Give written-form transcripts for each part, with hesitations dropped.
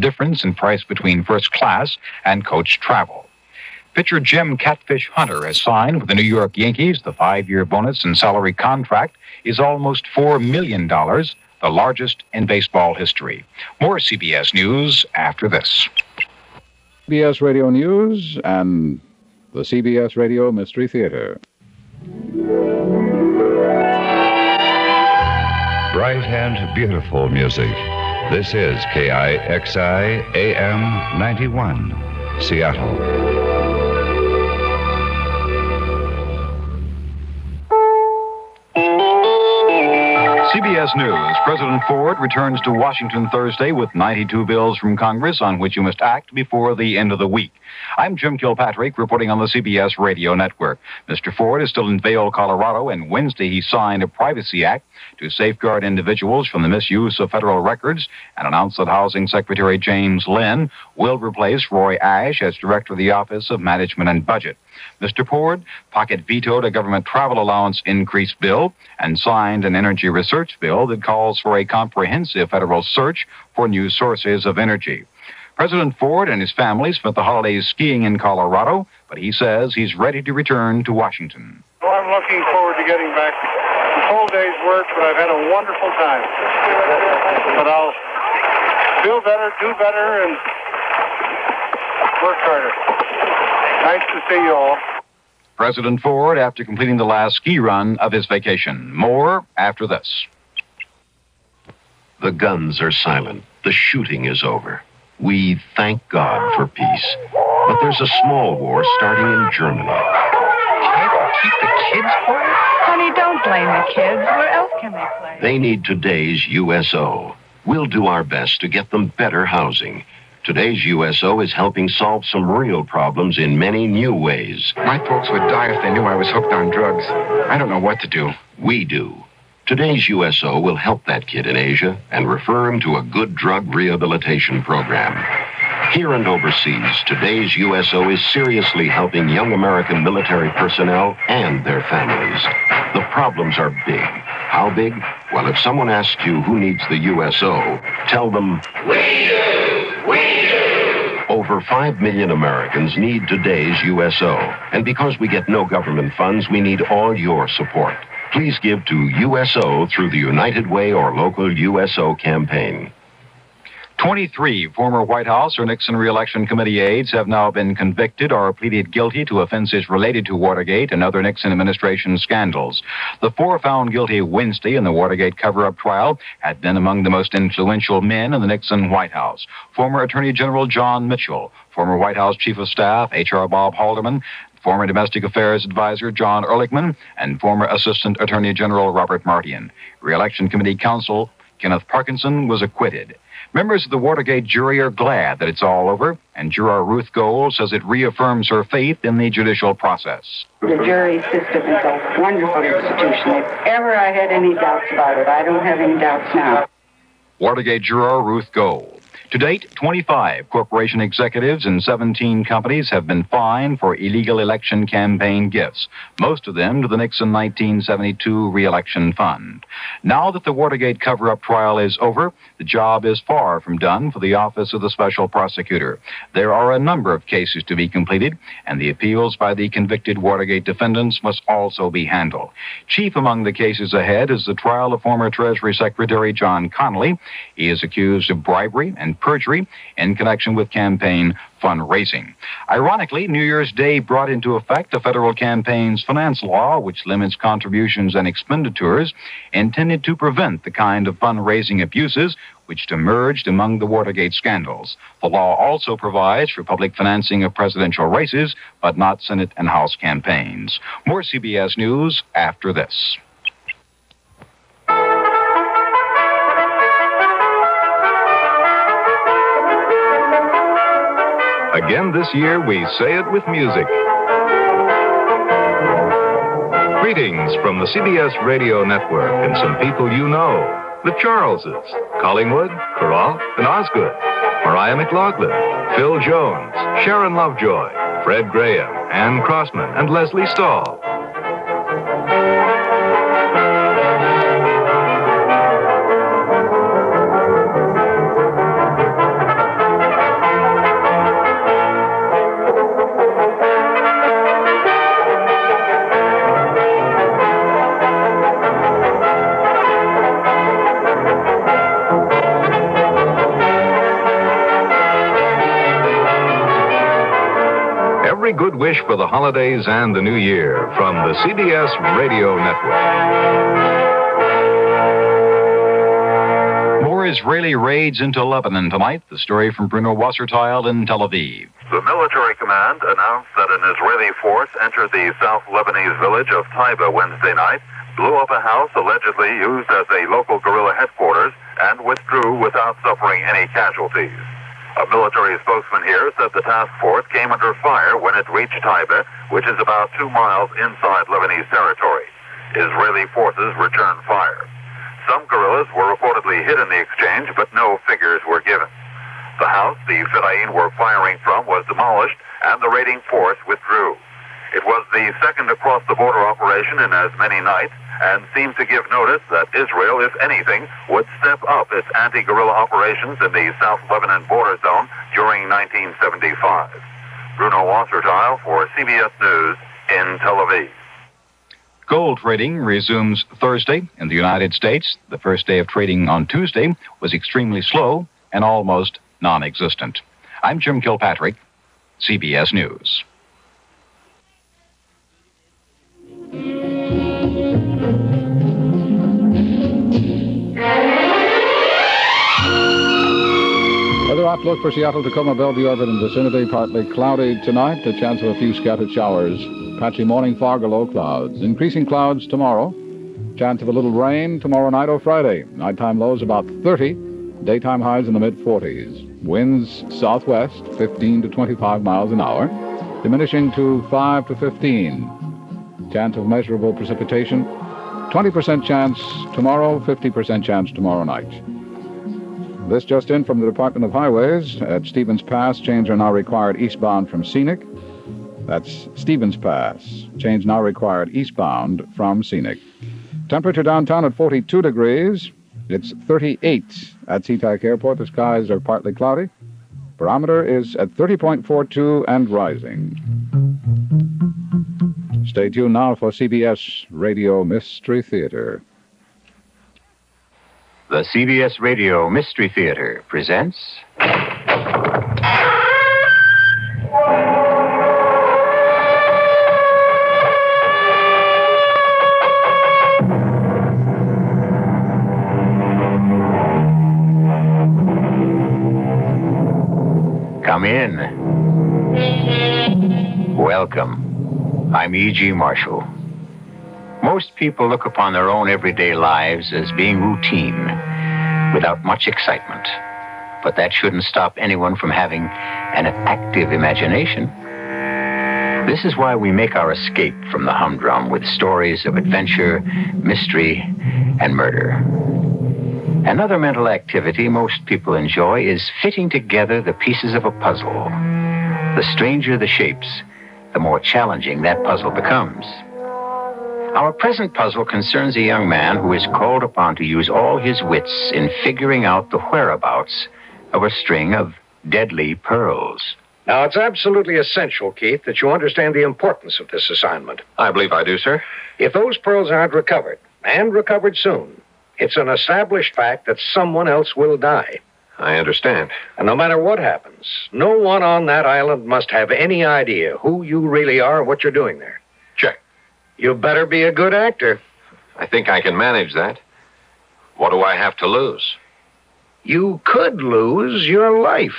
difference in price between first class and coach travel. Pitcher Jim Catfish Hunter has signed with the New York Yankees. The 5-year bonus and salary contract is almost $4 million, the largest in baseball history. More CBS News after this. CBS Radio News and the CBS Radio Mystery Theater. Bright and beautiful music. This is KIXI AM 91, Seattle. CBS News. President Ford returns to Washington Thursday with 92 bills from Congress on which you must act before the end of the week. I'm Jim Kilpatrick reporting on the CBS Radio Network. Mr. Ford is still in Vail, Colorado, and Wednesday he signed a Privacy Act to safeguard individuals from the misuse of federal records and announced that Housing Secretary James Lynn will replace Roy Ash as Director of the Office of Management and Budget. Mr. Ford pocket vetoed a government travel allowance increase bill and signed an energy research bill that calls for a comprehensive federal search for new sources of energy. President Ford and his family spent the holidays skiing in Colorado, but he says he's ready to return to Washington. Well, I'm looking forward to getting back. A full day's work, but I've had a wonderful time. But I'll feel better, do better, and work harder. Nice to see you all. President Ford after completing the last ski run of his vacation. More after this. The guns are silent. The shooting is over. We thank God for peace. But there's a small war starting in Germany. Can't we keep the kids quiet? Honey, don't blame the kids. Where else can they play? They need today's USO. We'll do our best to get them better housing. Today's USO is helping solve some real problems in many new ways. My folks would die if they knew I was hooked on drugs. I don't know what to do. We do. Today's USO will help that kid in Asia and refer him to a good drug rehabilitation program. Here and overseas, today's USO is seriously helping young American military personnel and their families. The problems are big. How big? Well, if someone asks you who needs the USO, tell them, we do! We do! Over 5 million Americans need today's USO. And because we get no government funds, we need all your support. Please give to USO through the United Way or local USO campaign. 23 former White House or Nixon re-election committee aides have now been convicted or pleaded guilty to offenses related to Watergate and other Nixon administration scandals. The 4 found guilty Wednesday in the Watergate cover-up trial had been among the most influential men in the Nixon White House. Former Attorney General John Mitchell, former White House Chief of Staff H.R. Bob Haldeman, former Domestic Affairs Advisor John Ehrlichman, and former Assistant Attorney General Robert Mardian. Re-election Committee Counsel Kenneth Parkinson was acquitted. Members of the Watergate jury are glad that it's all over, and juror Ruth Gold says it reaffirms her faith in the judicial process. The jury system is a wonderful institution. If ever I had any doubts about it, I don't have any doubts now. Watergate juror Ruth Gold. To date, 25 corporation executives and 17 companies have been fined for illegal election campaign gifts, most of them to the Nixon 1972 re-election fund. Now that the Watergate cover-up trial is over, the job is far from done for the Office of the Special Prosecutor. There are a number of cases to be completed, and the appeals by the convicted Watergate defendants must also be handled. Chief among the cases ahead is the trial of former Treasury Secretary John Connally. He is accused of bribery and perjury in connection with campaign fundraising. Ironically, New Year's Day brought into effect a federal campaign's finance law which limits contributions and expenditures intended to prevent the kind of fundraising abuses which emerged among the Watergate scandals. The law also provides for public financing of presidential races, but not Senate and House campaigns. More CBS News after this. Again this year, we say it with music. Greetings from the CBS Radio Network and some people you know. The Charleses, Collingwood, Kurloff, and Osgood, Mariah McLaughlin, Phil Jones, Sharon Lovejoy, Fred Graham, Ann Crossman, and Leslie Stahl. every good wish for the holidays and the new year from the CBS Radio Network. More Israeli raids into Lebanon tonight. The story from Bruno Wasserteil in Tel Aviv. The military command announced that an Israeli force entered the South Lebanese village of Taiba Wednesday night, blew up a house allegedly used as a local guerrilla headquarters, and withdrew without suffering any casualties. A military spokesman here said the task force came under fire when it reached Taiba, which is about 2 miles inside Lebanese territory. Israeli forces returned fire. Some guerrillas were reportedly hit in the exchange, but no figures were given. The house the Fedayeen were firing from was demolished, and the raiding force withdrew. It was the second across-the-border operation in as many nights, and seemed to give notice that Israel, if anything, would step up its anti-guerrilla operations in the South Lebanon border zone during 1975. Bruno Wasserteil for CBS News in Tel Aviv. Gold trading resumes Thursday in the United States. The first day of trading on Tuesday was extremely slow and almost non-existent. I'm Jim Kilpatrick, CBS News. Weather outlook for Seattle, Tacoma, Bellevue, Everett, and vicinity. Partly cloudy tonight. A chance of a few scattered showers. Patchy morning fog or low clouds. Increasing clouds tomorrow. Chance of a little rain tomorrow night or Friday. Nighttime lows about 30. Daytime highs in the mid-40s. Winds southwest, 15 to 25 miles an hour. Diminishing to 5 to 15. Chance of measurable precipitation. 20% chance tomorrow, 50% chance tomorrow night. This just in from the Department of Highways. At Stevens Pass, change are now required eastbound from Scenic. That's Stevens Pass. Change now required eastbound from Scenic. Temperature downtown at 42 degrees. It's 38 at SeaTac Airport. The skies are partly cloudy. Barometer is at 30.42 and rising. Stay tuned now for CBS Radio Mystery Theater. The CBS Radio Mystery Theater presents... Come in. Welcome. I'm E.G. Marshall. Most people look upon their own everyday lives as being routine, without much excitement. But that shouldn't stop anyone from having an active imagination. This is why we make our escape from the humdrum with stories of adventure, mystery, and murder. Another mental activity most people enjoy is fitting together the pieces of a puzzle. The stranger the shapes, the more challenging that puzzle becomes. Our present puzzle concerns a young man who is called upon to use all his wits in figuring out the whereabouts of a string of deadly pearls. Now, it's absolutely essential, Keith, that you understand the importance of this assignment. I believe I do, sir. If those pearls aren't recovered, and recovered soon, it's an established fact that someone else will die. I understand. And no matter what happens, no one on that island must have any idea who you really are and what you're doing there. Check. You better be a good actor. I think I can manage that. What do I have to lose? You could lose your life.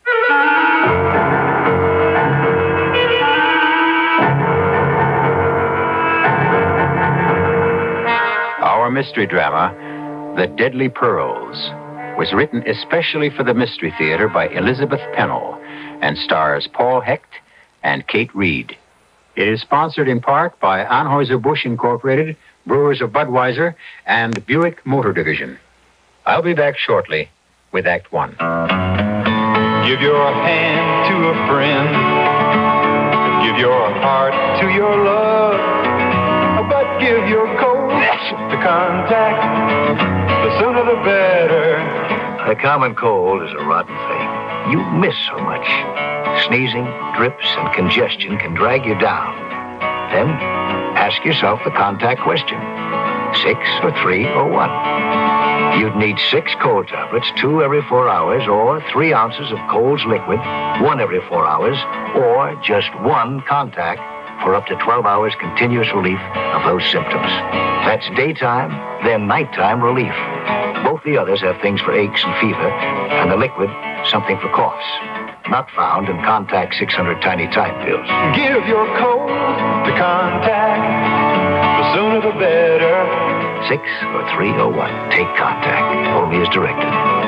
Our mystery drama, The Deadly Pearls, was written especially for the Mystery Theater by Elizabeth Pennell and stars Paul Hecht and Kate Reed. It is sponsored in part by Anheuser-Busch Incorporated, Brewers of Budweiser, and Buick Motor Division. I'll be back shortly with Act One. Give your hand to a friend. Give your heart to your love. But give your coat to contact. The sooner the better. A common cold is a rotten thing. You miss so much. Sneezing, drips, and congestion can drag you down. Then ask yourself the contact question. 6 or 3 or 1? You'd need 6 cold tablets, 2 every 4 hours, or 3 ounces of Coles liquid, 1 every 4 hours, or just 1 contact for up to 12 hours continuous relief of those symptoms. That's daytime, then nighttime relief. Both the others have things for aches and fever, and the liquid, something for coughs. Not found in Contact 600 Tiny Time pills. Give your cold to Contact. The sooner the better. 6 or 3 or 1. Take Contact. Only as directed.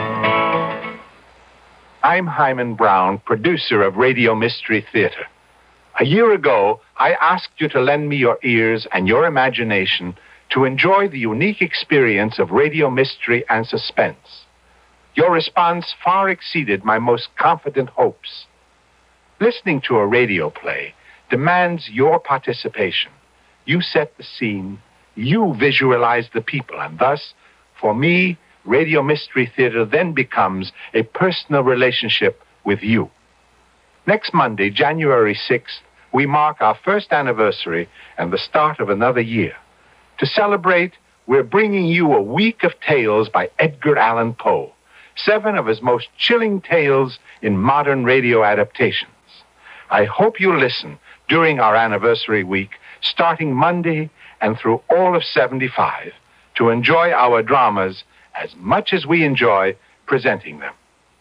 I'm Hyman Brown, producer of Radio Mystery Theater. A year ago, I asked you to lend me your ears and your imagination to enjoy the unique experience of radio mystery and suspense. Your response far exceeded my most confident hopes. Listening to a radio play demands your participation. You set the scene, you visualize the people, and thus, for me, Radio Mystery Theater then becomes a personal relationship with you. Next Monday, January 6th, we mark our first anniversary and the start of another year. To celebrate, we're bringing you a week of tales by Edgar Allan Poe, 7 of his most chilling tales in modern radio adaptations. I hope you'll listen during our anniversary week, starting Monday and through all of 75, to enjoy our dramas as much as we enjoy presenting them.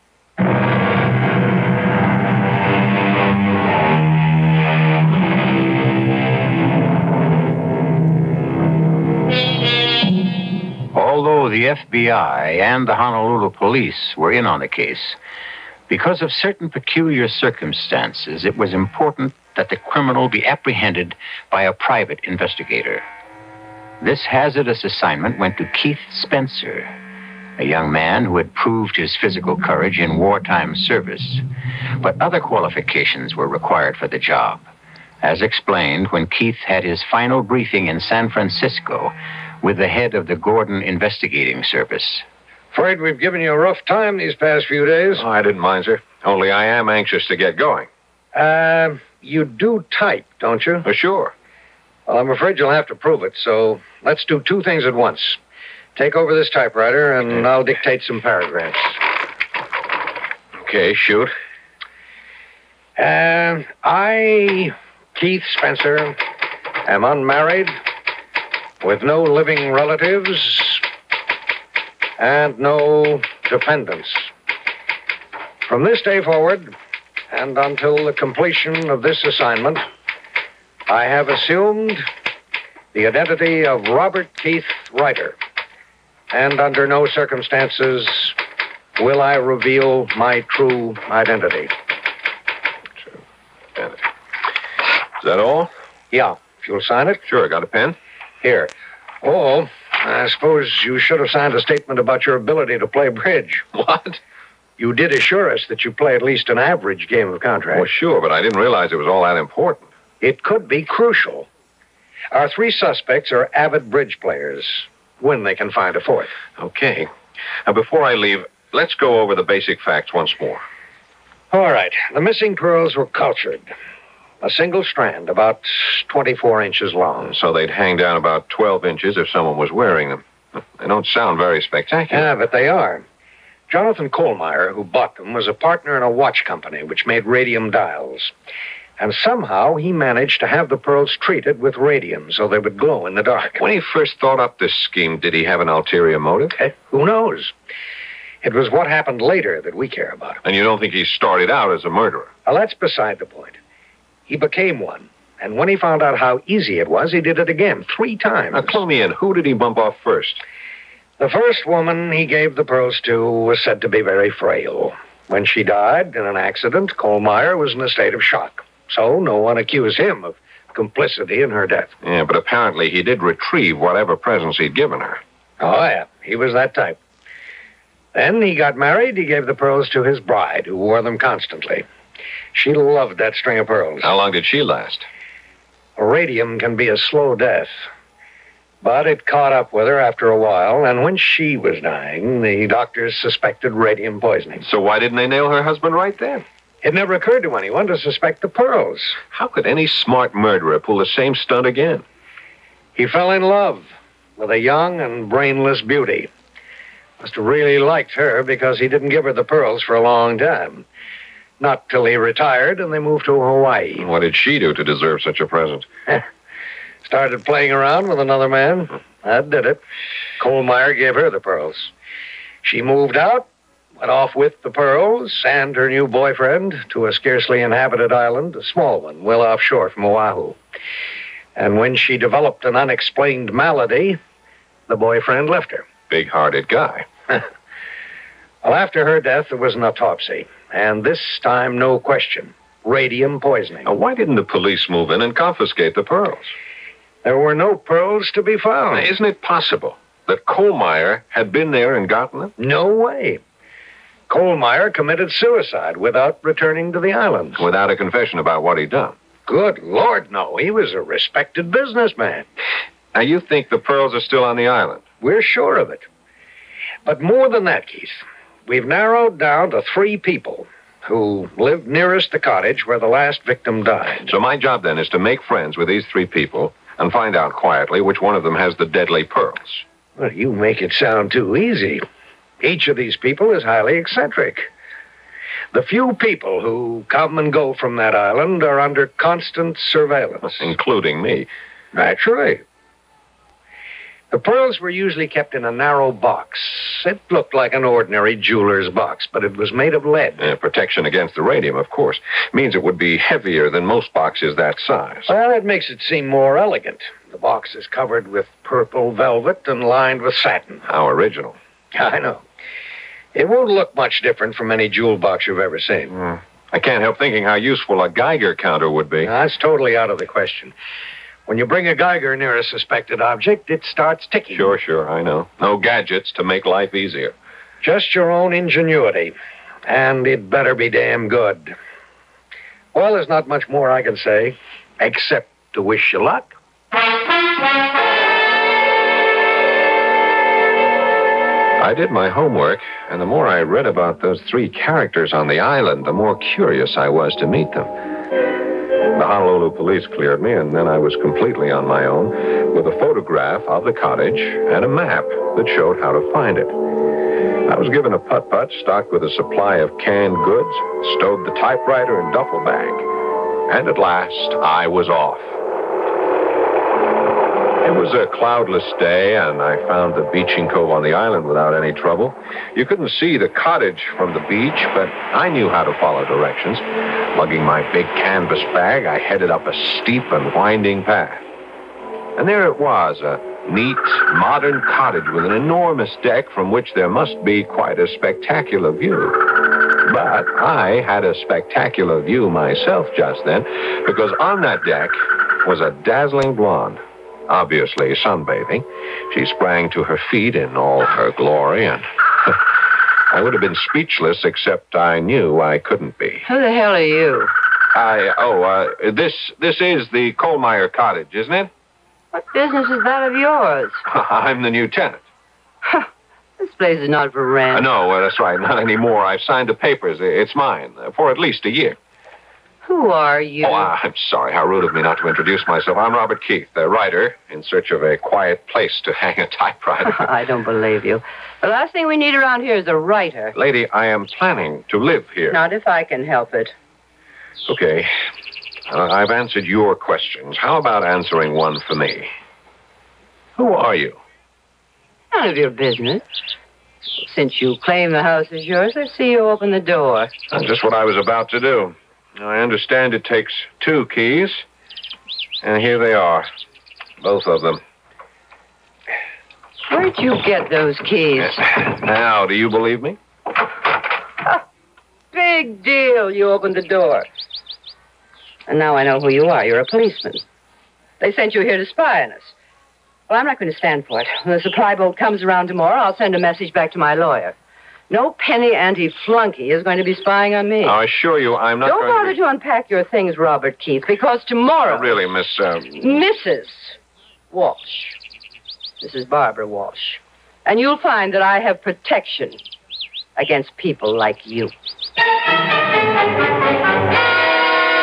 Although the FBI and the Honolulu police were in on the case, because of certain peculiar circumstances, it was important that the criminal be apprehended by a private investigator. This hazardous assignment went to Keith Spencer, a young man who had proved his physical courage in wartime service. But other qualifications were required for the job, as explained when Keith had his final briefing in San Francisco with the head of the Gordon Investigating Service. Afraid we've given you a rough time these past few days. Oh, I didn't mind, sir. Only I am anxious to get going. You do type, don't you? Oh, sure. Well, I'm afraid you'll have to prove it, so let's do 2 things at once. Take over this typewriter, and I'll dictate some paragraphs. Okay, shoot. I, Keith Spencer, am unmarried, with no living relatives, and no dependents. From this day forward, and until the completion of this assignment, I have assumed the identity of Robert Keith Ryder, and under no circumstances will I reveal my true identity. Is that all? Yeah, if you'll sign it. Sure, got a pen? Here. Oh, I suppose you should have signed a statement about your ability to play bridge. What? You did assure us that you play at least an average game of contract. Well, sure, but I didn't realize it was all that important. It could be crucial. Our 3 suspects are avid bridge players, when they can find a 4th. Okay. Now, before I leave, let's go over the basic facts once more. All right. The missing pearls were cultured. A single strand, about 24 inches long. So they'd hang down about 12 inches if someone was wearing them. They don't sound very spectacular. Yeah, but they are. Jonathan Kohlmeyer, who bought them, was a partner in a watch company which made radium dials. And somehow he managed to have the pearls treated with radium so they would glow in the dark. When he first thought up this scheme, did he have an ulterior motive? Who knows? It was what happened later that we care about. And you don't think he started out as a murderer? Well, that's beside the point. He became one. And when he found out how easy it was, he did it again, 3 times. Now, clue me in. Who did he bump off first? The first woman he gave the pearls to was said to be very frail. When she died in an accident, Kohlmeyer was in a state of shock. So no one accused him of complicity in her death. Yeah, but apparently he did retrieve whatever presents he'd given her. Oh, yeah. He was that type. Then he got married. He gave the pearls to his bride, who wore them constantly. She loved that string of pearls. How long did she last? Radium can be a slow death. But it caught up with her after a while, and when she was dying, the doctors suspected radium poisoning. So why didn't they nail her husband right then? It never occurred to anyone to suspect the pearls. How could any smart murderer pull the same stunt again? He fell in love with a young and brainless beauty. Must have really liked her because he didn't give her the pearls for a long time. Not till he retired and they moved to Hawaii. What did she do to deserve such a present? Started playing around with another man. That did it. Kohlmeyer gave her the pearls. She moved out, went off with the pearls and her new boyfriend to a scarcely inhabited island, a small one, well offshore from Oahu. And when she developed an unexplained malady, the boyfriend left her. Big-hearted guy. Well, after her death, there was an autopsy. And this time, no question. Radium poisoning. Now, why didn't the police move in and confiscate the pearls? There were no pearls to be found. Now, isn't it possible that Kohlmeyer had been there and gotten them? No way. Kohlmeyer committed suicide without returning to the islands. Without a confession about what he'd done? Good Lord, no. He was a respected businessman. Now, you think the pearls are still on the island? We're sure of it. But more than that, Keith, we've narrowed down to 3 people who lived nearest the cottage where the last victim died. So my job, then, is to make friends with these 3 people and find out quietly which one of them has the deadly pearls. Well, you make it sound too easy. Each of these people is highly eccentric. The few people who come and go from that island are under constant surveillance. Including me. Naturally. The pearls were usually kept in a narrow box. It looked like an ordinary jeweler's box, but it was made of lead. Protection against the radium, of course. Means it would be heavier than most boxes that size. Well, it makes it seem more elegant. The box is covered with purple velvet and lined with satin. How original. I know. It won't look much different from any jewel box you've ever seen. I can't help thinking how useful a Geiger counter would be. That's totally out of the question. When you bring a Geiger near a suspected object, it starts ticking. Sure, I know. No gadgets to make life easier. Just your own ingenuity. And it better be damn good. Well, there's not much more I can say, except to wish you luck. I did my homework, and the more I read about those 3 characters on the island, the more curious I was to meet them. The Honolulu police cleared me, and then I was completely on my own with a photograph of the cottage and a map that showed how to find it. I was given a putt-putt stocked with a supply of canned goods, stowed the typewriter in duffel bag, and at last I was off. It was a cloudless day, and I found the beaching cove on the island without any trouble. You couldn't see the cottage from the beach, but I knew how to follow directions. Lugging my big canvas bag, I headed up a steep and winding path. And there it was, a neat, modern cottage with an enormous deck from which there must be quite a spectacular view. But I had a spectacular view myself just then, because on that deck was a dazzling blonde. Obviously sunbathing. She sprang to her feet in all her glory, and I would have been speechless, except I knew I couldn't be. Who the hell are you? This is the Kohlmeyer cottage, isn't it? What business is that of yours? I'm the new tenant. This place is not for rent. No, that's right, not anymore. I've signed the papers. It's mine, for at least a year. Who are you? Oh, I'm sorry. How rude of me not to introduce myself. I'm Robert Keith, a writer in search of a quiet place to hang a typewriter. I don't believe you. The last thing we need around here is a writer. Lady, I am planning to live here. Not if I can help it. Okay. I've answered your questions. How about answering one for me? Who are you? None of your business. Since you claim the house is yours, let's see you open the door. That's just what I was about to do. I understand it takes 2 keys, and here they are, both of them. Where'd you get those keys? Now, do you believe me? Big deal. You opened the door. And now I know who you are. You're a policeman. They sent you here to spy on us. Well, I'm not going to stand for it. When the supply boat comes around tomorrow, I'll send a message back to my lawyer. No penny anti-flunky is going to be spying on me. I assure you I'm not Don't bother to unpack your things, Robert Keith, because tomorrow... Really, Miss... Mrs. Walsh. Mrs. Barbara Walsh. And you'll find that I have protection against people like you.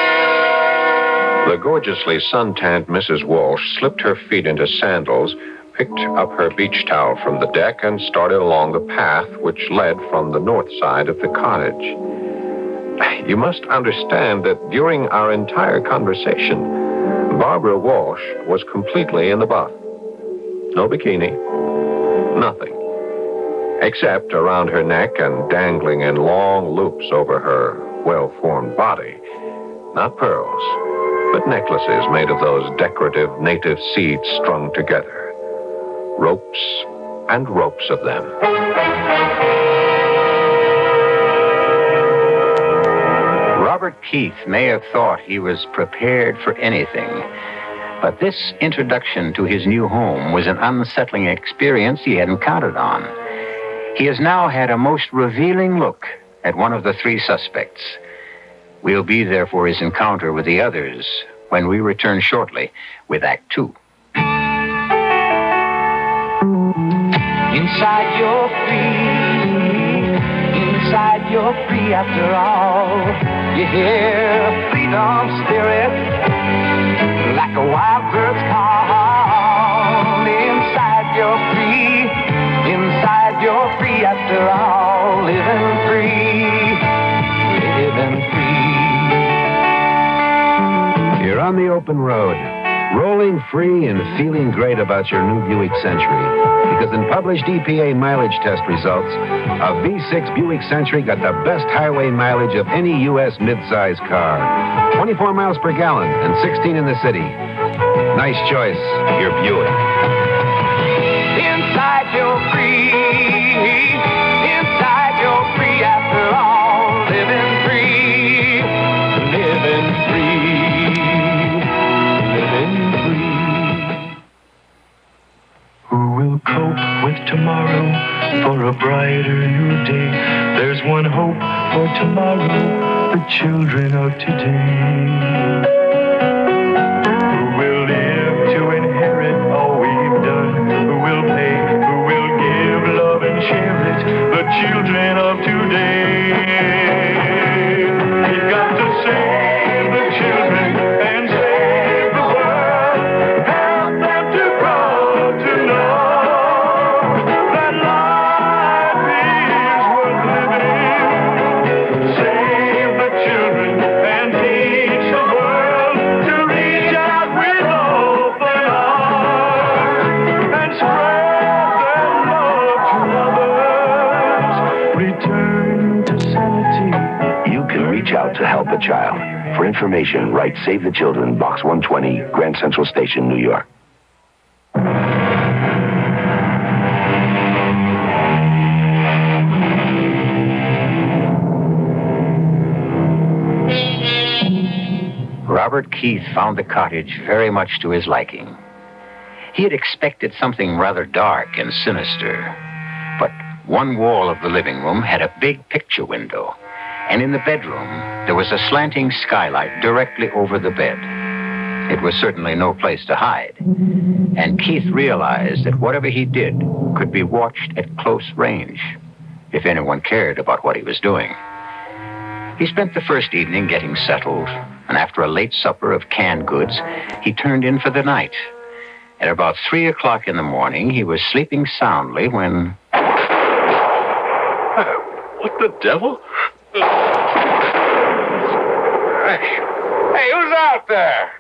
The gorgeously suntanned Mrs. Walsh slipped her feet into sandals, picked up her beach towel from the deck and started along the path which led from the north side of the cottage. You must understand that during our entire conversation, Barbara Walsh was completely in the buff. No bikini, nothing. Except around her neck and dangling in long loops over her well-formed body. Not pearls, but necklaces made of those decorative native seeds strung together. Ropes and ropes of them. Robert Keith may have thought he was prepared for anything, but this introduction to his new home was an unsettling experience he hadn't counted on. He has now had a most revealing look at one of the three suspects. We'll be there for his encounter with the others when we return shortly with Act Two. Inside you're free. Inside you're free after all. You hear freedom spirit like a wild bird's call. Inside you're free. Inside you're free after all. Living free. Living free. You're on the open road, rolling free and feeling great about your new Buick Century. Because in published EPA mileage test results, a V6 Buick Century got the best highway mileage of any U.S. midsize car. 24 miles per gallon and 16 in the city. Nice choice, your Buick. Inside you're free. Inside you're free after all. Living free. Living free. Living free. Who will cope with tomorrow for a brighter new day? There's one hope for tomorrow, the children of today. Who will live to inherit all we've done? Who will pay? Who will give love and share it? The children of today. We've got to save the children and save the world. Help them to grow to know that life is worth living. Save the children and teach the world to reach out with open arms and spread their love to others. Return to sanity. You can reach out to help a child. For information, write Save the Children, Box 120, Grand Central Station, New York. Robert Keith found the cottage very much to his liking. He had expected something rather dark and sinister, but one wall of the living room had a big picture window, and in the bedroom there was a slanting skylight directly over the bed. It was certainly no place to hide, and Keith realized that whatever he did could be watched at close range, if anyone cared about what he was doing. He spent the first evening getting settled, and after a late supper of canned goods, he turned in for the night. At about 3 o'clock in the morning, he was sleeping soundly when... What the devil? Hey, who's out there?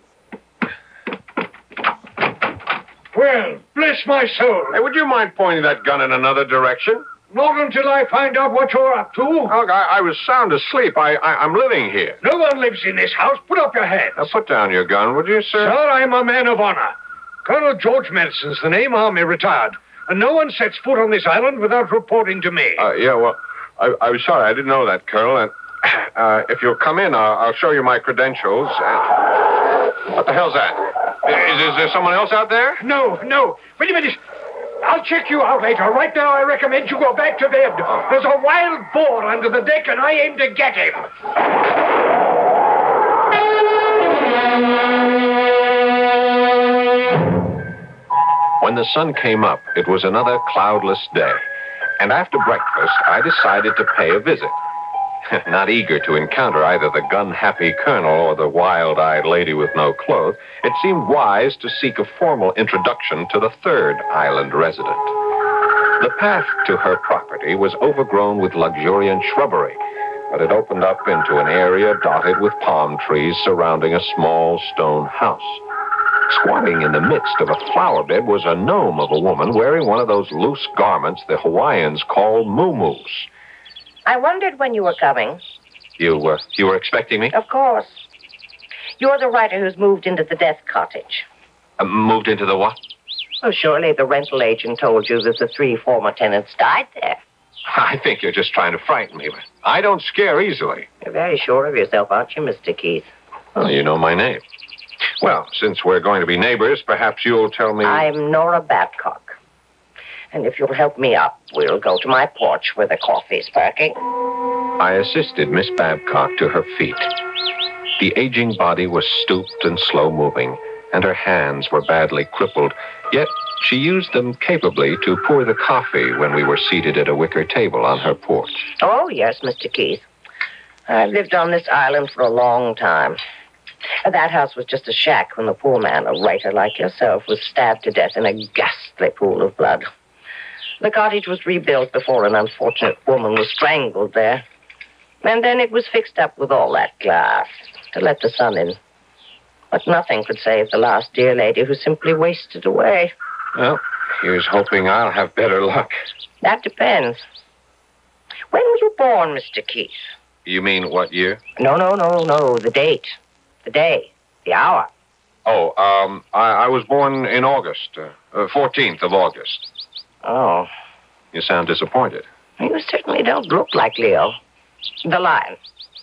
Well, bless my soul. Hey, would you mind pointing that gun in another direction? Not until I find out what you're up to. Look, I was sound asleep. I'm living here. No one lives in this house. Put up your hands. Now, put down your gun, would you, sir? Sir, I'm a man of honor. Colonel George Madison's the name, Army retired. And no one sets foot on this island without reporting to me. Yeah, well, I was sorry. I didn't know that, Colonel. And if you'll come in, I'll show you my credentials. What the hell's that? Is there someone else out there? No. Wait a minute. I'll check you out later. Right now, I recommend you go back to bed. There's a wild boar under the deck, and I aim to get him. When the sun came up, it was another cloudless day. And after breakfast, I decided to pay a visit. Not eager to encounter either the gun-happy colonel or the wild-eyed lady with no clothes, it seemed wise to seek a formal introduction to the third island resident. The path to her property was overgrown with luxuriant shrubbery, but it opened up into an area dotted with palm trees surrounding a small stone house. Squatting in the midst of a flower bed was a gnome of a woman wearing one of those loose garments the Hawaiians call muumuus. I wondered when you were coming. You were expecting me? Of course. You're the writer who's moved into the death cottage. Moved into the what? Oh, surely the rental agent told you that the 3 former tenants died there. I think you're just trying to frighten me, but I don't scare easily. You're very sure of yourself, aren't you, Mr. Keith? Well, you know my name. Well, since we're going to be neighbors, perhaps you'll tell me... I'm Nora Babcock. And if you'll help me up, we'll go to my porch where the coffee's perking. I assisted Miss Babcock to her feet. The aging body was stooped and slow-moving, and her hands were badly crippled, yet she used them capably to pour the coffee when we were seated at a wicker table on her porch. Oh, yes, Mr. Keith. I've lived on this island for a long time. That house was just a shack when the poor man, a writer like yourself, was stabbed to death in a ghastly pool of blood. The cottage was rebuilt before an unfortunate woman was strangled there. And then it was fixed up with all that glass to let the sun in. But nothing could save the last dear lady who simply wasted away. Well, here's hoping I'll have better luck. That depends. When were you born, Mr. Keith? You mean what year? No. The date. The day. The hour. Oh, I was born in August. 14th of August. Oh. You sound disappointed. You certainly don't look like Leo. The lion.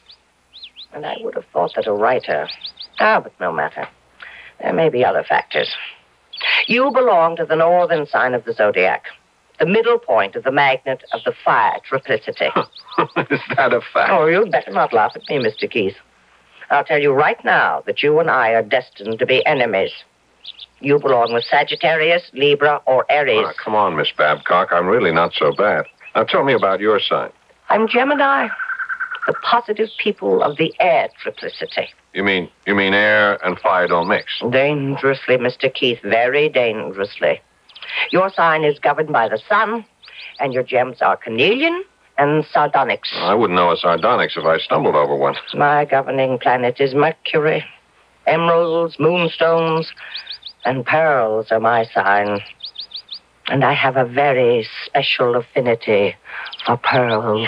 And I would have thought that a writer... but no matter. There may be other factors. You belong to the northern sign of the zodiac. The middle point of the magnet of the fire triplicity. Is that a fact? Oh, you'd better not laugh at me, Mr. Keith. I'll tell you right now that you and I are destined to be enemies. You belong with Sagittarius, Libra, or Aries. Oh, come on, Miss Babcock. I'm really not so bad. Now tell me about your sign. I'm Gemini, the positive people of the air triplicity. You mean air and fire don't mix? Dangerously, Mr. Keith, very dangerously. Your sign is governed by the sun, and your gems are carnelian and sardonyx. I wouldn't know a sardonyx if I stumbled over one. My governing planet is Mercury. Emeralds, moonstones, and pearls are my sign. And I have a very special affinity for pearls.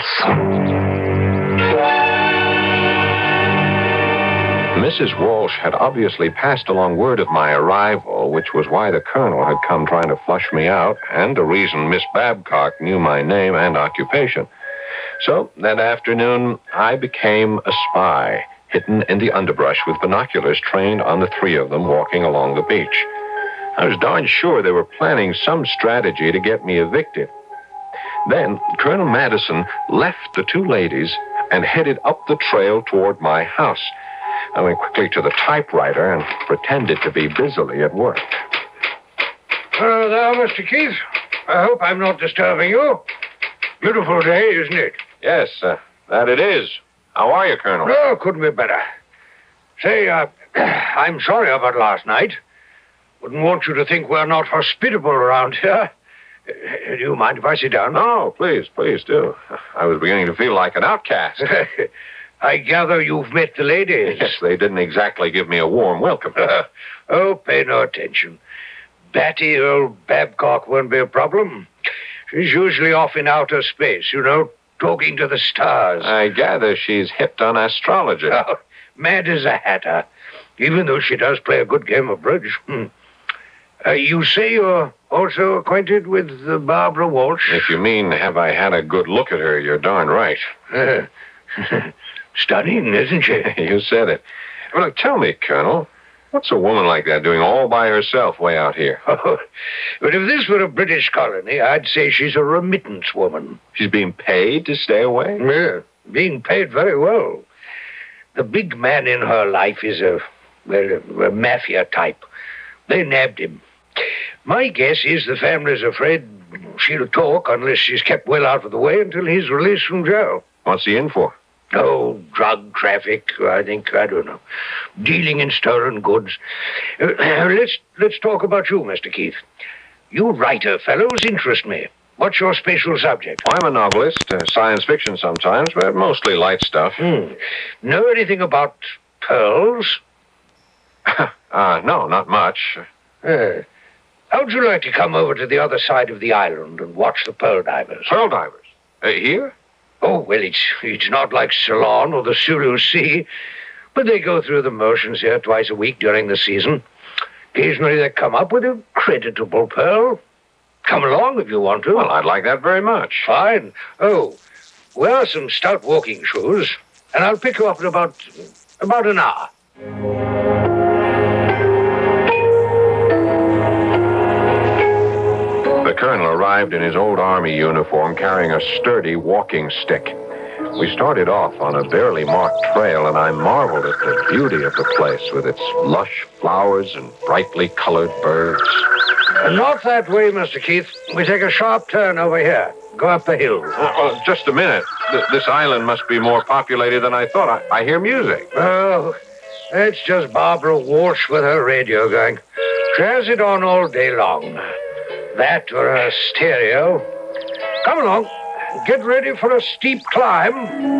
Mrs. Walsh had obviously passed along word of my arrival, which was why the colonel had come trying to flush me out, and the reason Miss Babcock knew my name and occupation. So, that afternoon, I became a spy, hidden in the underbrush with binoculars trained on the 3 of them walking along the beach. I was darn sure they were planning some strategy to get me evicted. Then, Colonel Madison left the 2 ladies and headed up the trail toward my house. I went quickly to the typewriter and pretended to be busily at work. Hello there, Mr. Keith. I hope I'm not disturbing you. Beautiful day, isn't it? Yes, that it is. How are you, Colonel? No, couldn't be better. Say, I'm sorry about last night. Wouldn't want you to think we're not hospitable around here. Do you mind if I sit down? No, please do. I was beginning to feel like an outcast. I gather you've met the ladies. Yes, they didn't exactly give me a warm welcome. Oh, pay no attention. Batty old Babcock won't be a problem. She's usually off in outer space, talking to the stars. I gather she's hipped on astrology. Oh, mad as a hatter, even though she does play a good game of bridge. You say you're also acquainted with Barbara Walsh? If you mean, have I had a good look at her, you're darn right. Stunning, isn't she? You said it. Well, tell me, Colonel, what's a woman like that doing all by herself way out here? Oh, but if this were a British colony, I'd say she's a remittance woman. She's being paid to stay away? Yeah, being paid very well. The big man in her life is a mafia type. They nabbed him. My guess is the family's afraid she'll talk unless she's kept well out of the way until he's released from jail. What's he in for? Oh, drug traffic, I don't know. Dealing in stolen goods. Let's talk about you, Mr. Keith. You writer fellows interest me. What's your special subject? I'm a novelist, science fiction sometimes, but mostly light stuff. Know anything about pearls? No, not much. How'd you like to come over to the other side of the island and watch the pearl divers? Pearl divers? Here? Oh, well, it's not like Ceylon or the Sulu Sea, but they go through the motions here twice a week during the season. Occasionally they come up with a creditable pearl. Come along if you want to. Well, I'd like that very much. Fine. Oh, wear some stout walking shoes, and I'll pick you up in about an hour. The colonel arrived in his old army uniform carrying a sturdy walking stick. We started off on a barely marked trail, and I marveled at the beauty of the place with its lush flowers and brightly colored birds. Not that way, Mr. Keith. We take a sharp turn over here. Go up the hill. Just a minute. This island must be more populated than I thought. I hear music. Oh, it's just Barbara Walsh with her radio going. She has it on all day long. That or a stereo. Come along. Get ready for a steep climb.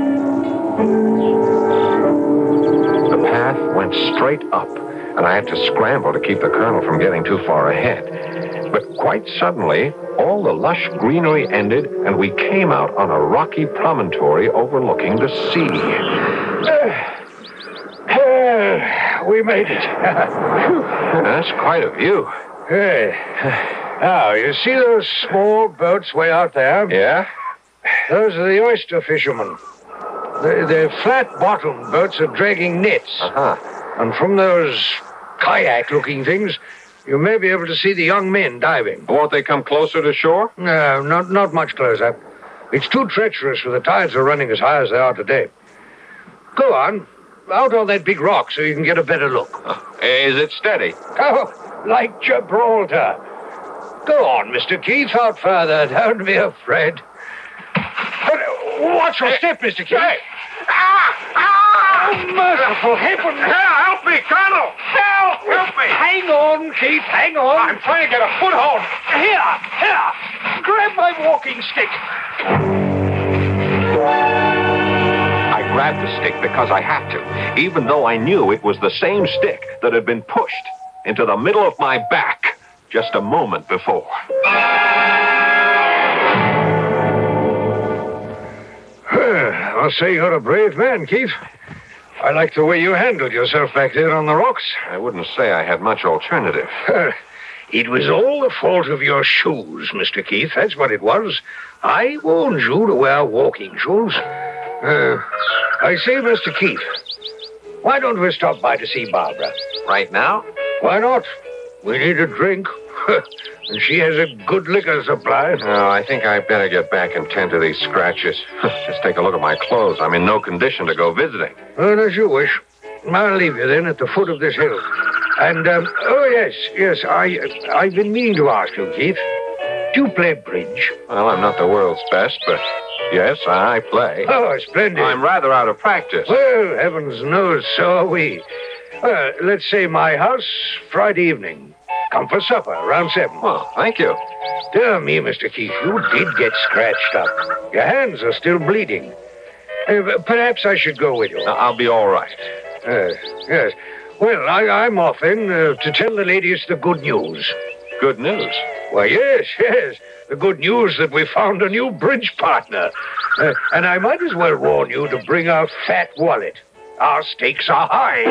The path went straight up, and I had to scramble to keep the colonel from getting too far ahead. But quite suddenly, all the lush greenery ended, and we came out on a rocky promontory overlooking the sea. We made it. That's quite a view. Now, you see those small boats way out there? Yeah? Those are the oyster fishermen. The flat-bottomed boats are dragging nets. And from those kayak-looking things, you may be able to see the young men diving. Won't they come closer to shore? No, not much closer. It's too treacherous for the tides are running as high as they are today. Go on, out on that big rock so you can get a better look. Is it steady? Oh, like Gibraltar. Go on, Mr. Keith, out further. Don't be afraid. Watch your step, Mr. Keith. Hey. Oh, merciful heaven. Help me, Colonel. Help me. Hang on, Keith, hang on. I'm trying to get a foothold. Here. Grab my walking stick. I grabbed the stick because I had to, even though I knew it was the same stick that had been pushed into the middle of my back just a moment before. I'll say you're a brave man, Keith. I like the way you handled yourself back there on the rocks. I wouldn't say I had much alternative. It was all the fault of your shoes, Mr. Keith. That's what it was. I warned you to wear walking shoes. I say, Mr. Keith, why don't we stop by to see Barbara? Right now? Why not? We need a drink. And she has a good liquor supply. No, I think I better get back and tend to these scratches. Just take a look at my clothes. I'm in no condition to go visiting. Well, as you wish. I'll leave you then at the foot of this hill. And, yes, I've been meaning to ask you, Keith. Do you play bridge? Well, I'm not the world's best, but yes, I play. Oh, splendid. I'm rather out of practice. Well, heavens knows, so are we. Let's say my house, Friday evening. Come for supper, around 7. Well, thank you. Dear me, Mr. Keith, you did get scratched up. Your hands are still bleeding. Perhaps I should go with you. I'll be all right. Yes. Well, I'm off then to tell the ladies the good news. Good news? Why, yes. The good news that we found a new bridge partner. And I might as well warn you to bring a fat wallet. Our stakes are high.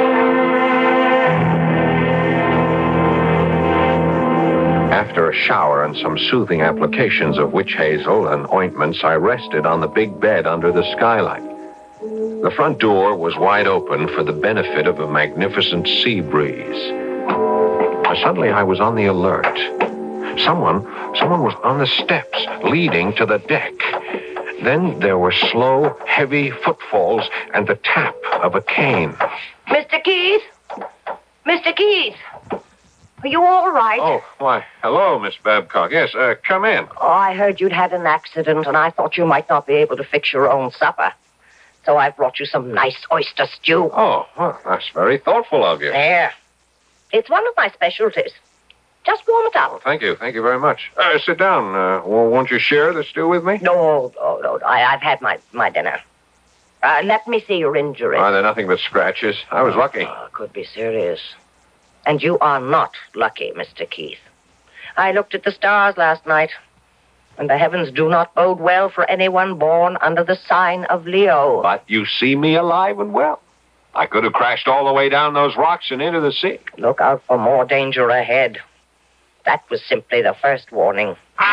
After a shower and some soothing applications of witch hazel and ointments, I rested on the big bed under the skylight. The front door was wide open for the benefit of a magnificent sea breeze. Suddenly, I was on the alert. Someone was on the steps leading to the deck. Then there were slow, heavy footfalls and the tap of a cane. Mr. Keith? Mr. Keith? Are you all right? Oh, why, hello, Miss Babcock. Yes, come in. Oh, I heard you'd had an accident, and I thought you might not be able to fix your own supper. So I've brought you some nice oyster stew. Oh, well, that's very thoughtful of you. There. It's one of my specialties. Just warm it up. Thank you very much. Sit down. Won't you share the stew with me? No. I've had my dinner. Let me see your injury. They're nothing but scratches. I was lucky. Could be serious. And you are not lucky, Mr. Keith. I looked at the stars last night, and the heavens do not bode well for anyone born under the sign of Leo. But you see me alive and well. I could have crashed all the way down those rocks and into the sea. Look out for more danger ahead. That was simply the first warning.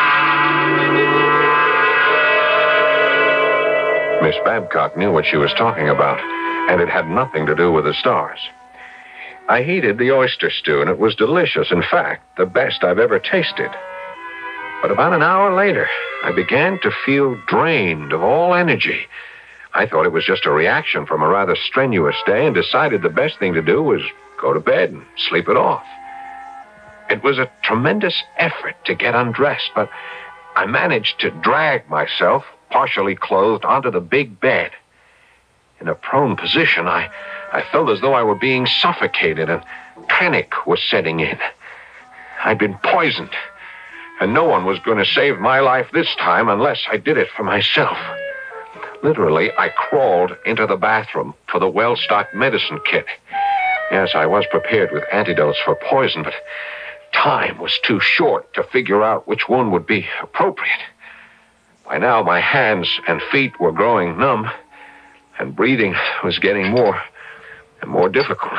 Miss Babcock knew what she was talking about, and it had nothing to do with the stars. I heated the oyster stew, and it was delicious. In fact, the best I've ever tasted. But about an hour later, I began to feel drained of all energy. I thought it was just a reaction from a rather strenuous day and decided the best thing to do was go to bed and sleep it off. It was a tremendous effort to get undressed, but I managed to drag myself, partially clothed, onto the big bed. In a prone position, I felt as though I were being suffocated, and panic was setting in. I'd been poisoned, and no one was going to save my life this time unless I did it for myself. Literally, I crawled into the bathroom for the well-stocked medicine kit. Yes, I was prepared with antidotes for poison, but time was too short to figure out which one would be appropriate. By now, my hands and feet were growing numb, and breathing was getting more and more difficult.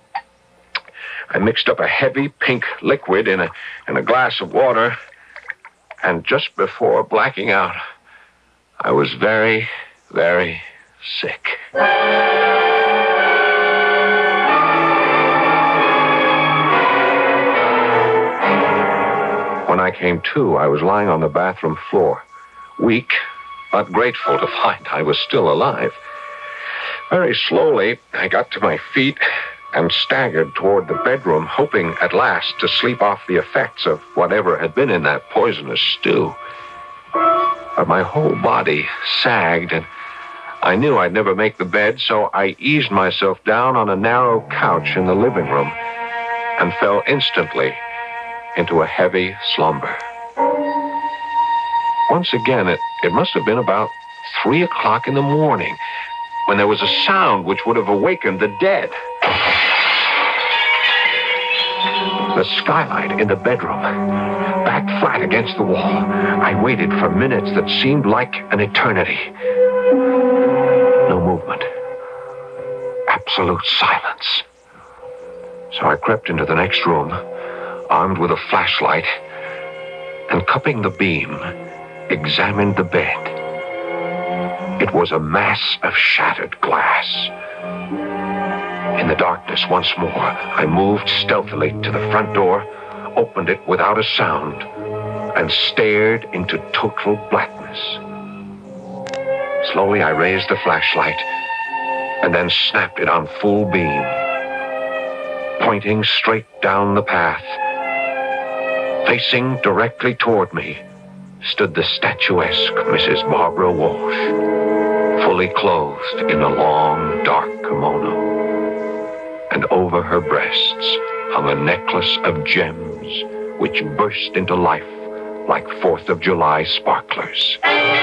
I mixed up a heavy pink liquid in a glass of water, and just before blacking out, I was very, very sick. When I came to, I was lying on the bathroom floor, weak, but grateful to find I was still alive. Very slowly, I got to my feet and staggered toward the bedroom, hoping at last to sleep off the effects of whatever had been in that poisonous stew. But my whole body sagged, and I knew I'd never make the bed, so I eased myself down on a narrow couch in the living room and fell instantly into a heavy slumber. Once again, it must have been about 3 o'clock in the morning when there was a sound which would have awakened the dead. The skylight in the bedroom, back flat against the wall. I waited for minutes that seemed like an eternity. No movement. Absolute silence. So I crept into the next room, armed with a flashlight, and cupping the beam, examined the bed. It was a mass of shattered glass. In the darkness once more, I moved stealthily to the front door, opened it without a sound, and stared into total blackness. Slowly, I raised the flashlight and then snapped it on full beam. Pointing straight down the path, facing directly toward me, stood the statuesque Mrs. Barbara Walsh, fully clothed in a long, dark kimono. And over her breasts hung a necklace of gems which burst into life like 4th of July sparklers.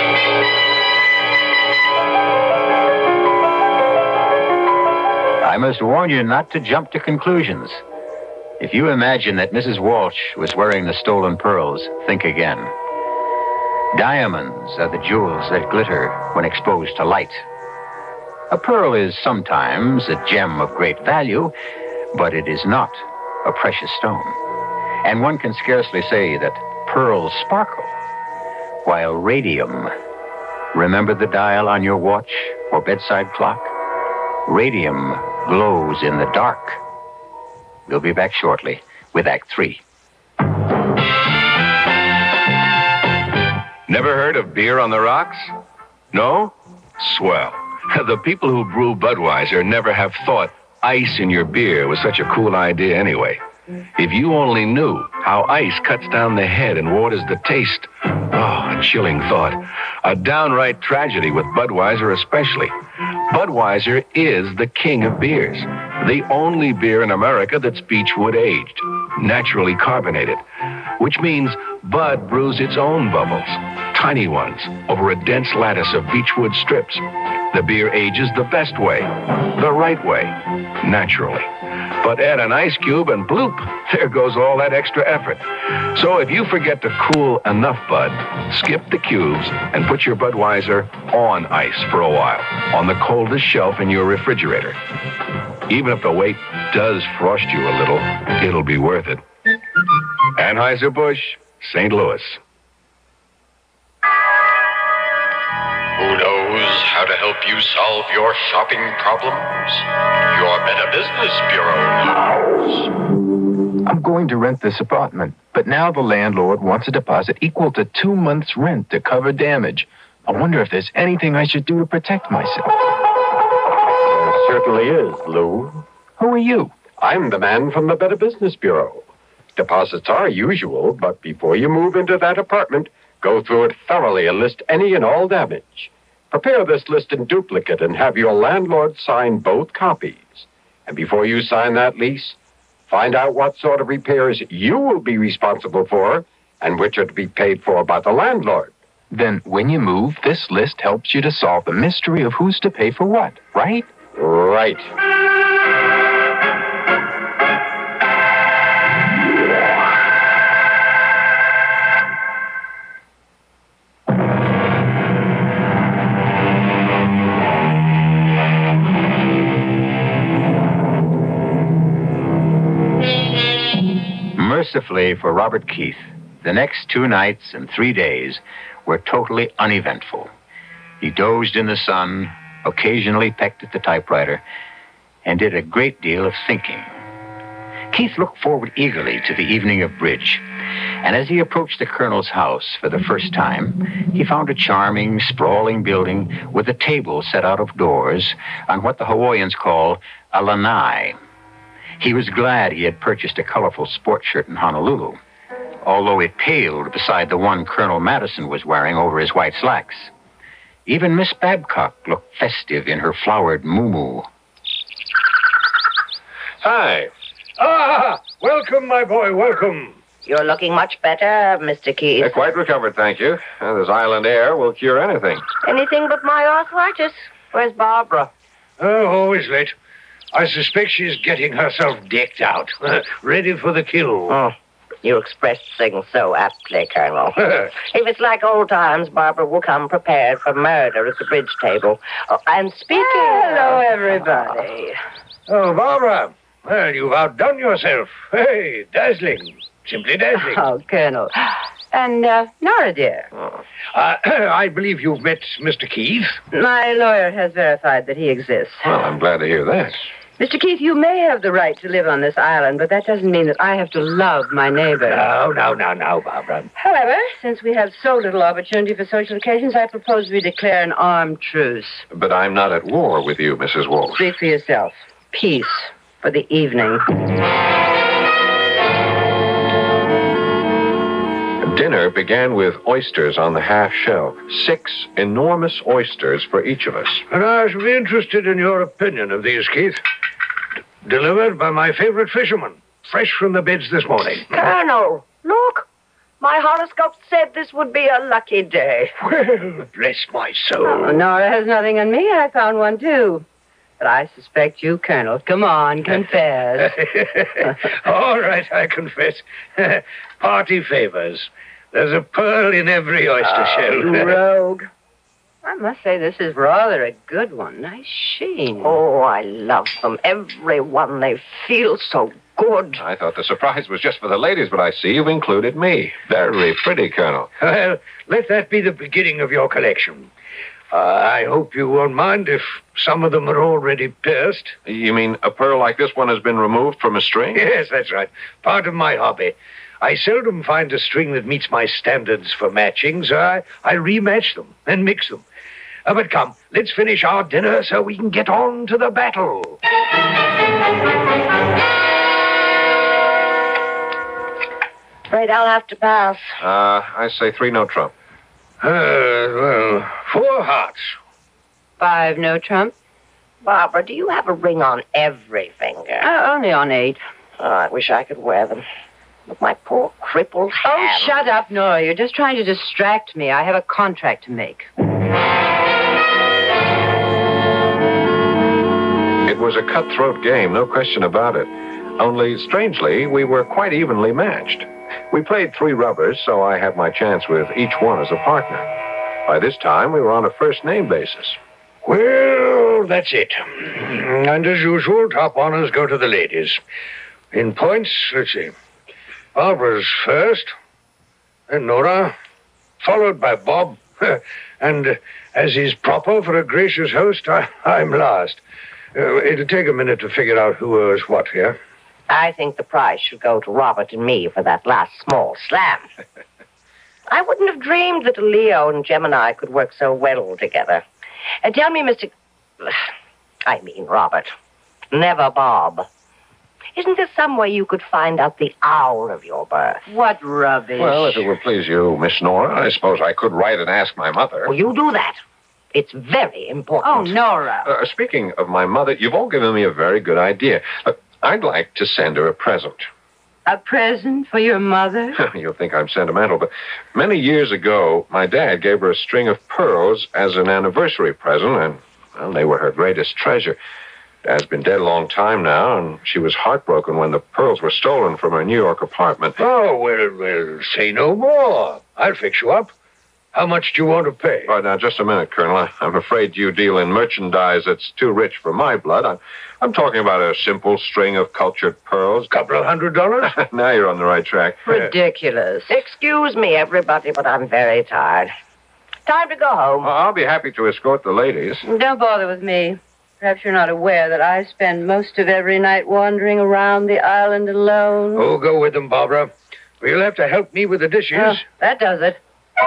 I must warn you not to jump to conclusions. If you imagine that Mrs. Walsh was wearing the stolen pearls, think again. Diamonds are the jewels that glitter when exposed to light. A pearl is sometimes a gem of great value, but it is not a precious stone. And one can scarcely say that pearls sparkle, while radium, remember the dial on your watch or bedside clock? Radium glows in the dark. We'll be back shortly with Act 3. Never heard of beer on the rocks? No? Swell. The people who brew Budweiser never have thought ice in your beer was such a cool idea anyway. If you only knew how ice cuts down the head and waters the taste. Oh, a chilling thought. A downright tragedy with Budweiser especially. Budweiser is the king of beers. The only beer in America that's Beechwood aged, naturally carbonated, which means Bud brews its own bubbles, tiny ones, over a dense lattice of Beechwood strips. The beer ages the best way, the right way, naturally. But add an ice cube and bloop, there goes all that extra effort. So if you forget to cool enough Bud, skip the cubes and put your Budweiser on ice for a while, on the coldest shelf in your refrigerator. Even if the wait does frost you a little, it'll be worth it. Anheuser-Busch, St. Louis. Who knows how to help you solve your shopping problems? Your Better Business Bureau knows. I'm going to rent this apartment, but now the landlord wants a deposit equal to 2 months' rent to cover damage. I wonder if there's anything I should do to protect myself. There certainly is, Lou. Who are you? I'm the man from the Better Business Bureau. Deposits are usual, but before you move into that apartment, go through it thoroughly and list any and all damage. Prepare this list in duplicate and have your landlord sign both copies. And before you sign that lease, find out what sort of repairs you will be responsible for and which are to be paid for by the landlord. Then when you move, this list helps you to solve the mystery of who's to pay for what, right? Right. Mercifully for Robert Keith, the next 2 nights and 3 days were totally uneventful. He dozed in the sun, occasionally pecked at the typewriter, and did a great deal of thinking. Keith looked forward eagerly to the evening of bridge, and as he approached the colonel's house for the first time, he found a charming, sprawling building with a table set out of doors on what the Hawaiians call a lanai. He was glad he had purchased a colorful sport shirt in Honolulu, although it paled beside the one Colonel Madison was wearing over his white slacks. Even Miss Babcock looked festive in her flowered muumuu. Hi. Ah, welcome, my boy, welcome. You're looking much better, Mr. Keith. Quite recovered, thank you. This island air will cure anything. Anything but my arthritis. Where's Barbara? Oh, always late. I suspect she's getting herself decked out, ready for the kill. Oh, you expressed things so aptly, Colonel. If it's like old times, Barbara will come prepared for murder at the bridge table. Oh, and speaking... Hello, everybody. Oh, Barbara. Well, you've outdone yourself. Hey, dazzling. Simply dazzling. Oh, Colonel. And, Nora, dear. I believe you've met Mr. Keith. My lawyer has verified that he exists. Well, I'm glad to hear that. Mr. Keith, you may have the right to live on this island, but that doesn't mean that I have to love my neighbor. No, Barbara. However, since we have so little opportunity for social occasions, I propose we declare an armed truce. But I'm not at war with you, Mrs. Walsh. Speak for yourself. Peace for the evening. Dinner began with oysters on the half shell. 6 enormous oysters for each of us. And I should be interested in your opinion of these, Keith. Delivered by my favorite fisherman, fresh from the beds this morning. Colonel, look. My horoscope said this would be a lucky day. Well, bless my soul. Oh, Nora has nothing on me. I found one, too. But I suspect you, Colonel. Come on, confess. All right, I confess. Party favors. There's a pearl in every oyster shell. Rogue. I must say this is rather a good one. Nice sheen. Oh, I love them. Every one. They feel so good. I thought the surprise was just for the ladies, but I see you've included me. Very pretty, Colonel. Well, let that be the beginning of your collection. I hope you won't mind if some of them are already pierced. You mean a pearl like this one has been removed from a string? Yes, that's right. Part of my hobby. I seldom find a string that meets my standards for matching, so I rematch them and mix them. But come, let's finish our dinner so we can get on to the battle. Afraid I'll have to pass. I say 3 no trump. Well, 4 hearts. 5 no trump. Barbara, do you have a ring on every finger? Only on 8. Oh, I wish I could wear them. Look, my poor crippled hand. Oh, shut up, Nora. You're just trying to distract me. I have a contract to make. It was a cutthroat game, no question about it. Only, strangely, we were quite evenly matched. We played 3 rubbers, so I had my chance with each one as a partner. By this time, we were on a first-name basis. Well, that's it. And as usual, top honors go to the ladies. In points, let's see. Barbara's first, then Nora, followed by Bob, and as is proper for a gracious host, I'm last. It'll take a minute to figure out who owes what here. I think the prize should go to Robert and me for that last small slam. I wouldn't have dreamed that Leo and Gemini could work so well together. Tell me, Robert, never Bob. Isn't there some way you could find out the hour of your birth? What rubbish. Well, if it would please you, Miss Nora, I suppose I could write and ask my mother. Well, you do that. It's very important. Oh, Nora. Speaking of my mother, you've all given me a very good idea. I'd like to send her a present. A present for your mother? You'll think I'm sentimental, but many years ago, my dad gave her a string of pearls as an anniversary present, and, well, they were her greatest treasure. Dad's been dead a long time now, and she was heartbroken when the pearls were stolen from her New York apartment. Oh, well, say no more. I'll fix you up. How much do you want to pay? Oh, now, just a minute, Colonel. I'm afraid you deal in merchandise that's too rich for my blood. I'm talking about a simple string of cultured pearls. Couple of $100? Now you're on the right track. Ridiculous. Excuse me, everybody, but I'm very tired. Time to go home. I'll be happy to escort the ladies. Don't bother with me. Perhaps you're not aware that I spend most of every night wandering around the island alone. Oh, go with them, Barbara. You'll have to help me with the dishes. Oh, that does it.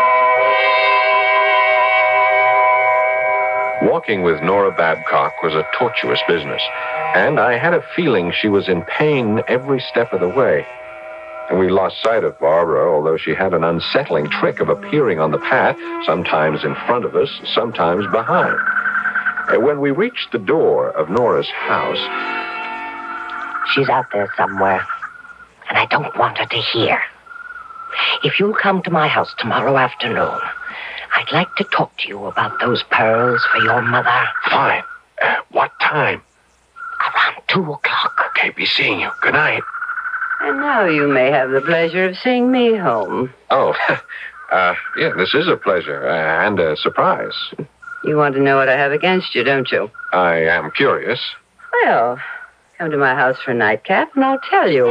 Walking with Nora Babcock was a tortuous business, and I had a feeling she was in pain every step of the way. And we lost sight of Barbara, although she had an unsettling trick of appearing on the path, sometimes in front of us, sometimes behind. And when we reached the door of Nora's house... She's out there somewhere, and I don't want her to hear. If you'll come to my house tomorrow afternoon, I'd like to talk to you about those pearls for your mother. Fine. What time? Around 2 o'clock. Okay, be seeing you. Good night. And now you may have the pleasure of seeing me home. Oh, yeah, this is a pleasure and a surprise. You want to know what I have against you, don't you? I am curious. Well, come to my house for a nightcap, and I'll tell you.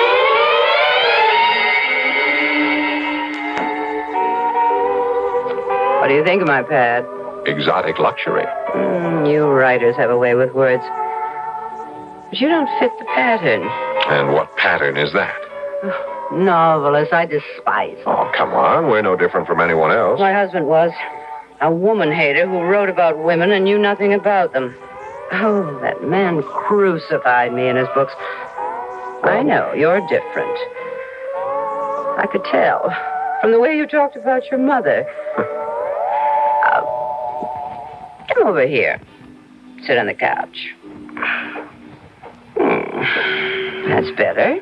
What do you think of my pad? Exotic luxury. You writers have a way with words. But you don't fit the pattern. And what pattern is that? Novelist, I despise. Oh, come on. We're no different from anyone else. My husband was. A woman hater who wrote about women and knew nothing about them. Oh, that man crucified me in his books. I know, you're different. I could tell from the way you talked about your mother. Come over here. Sit on the couch. That's better.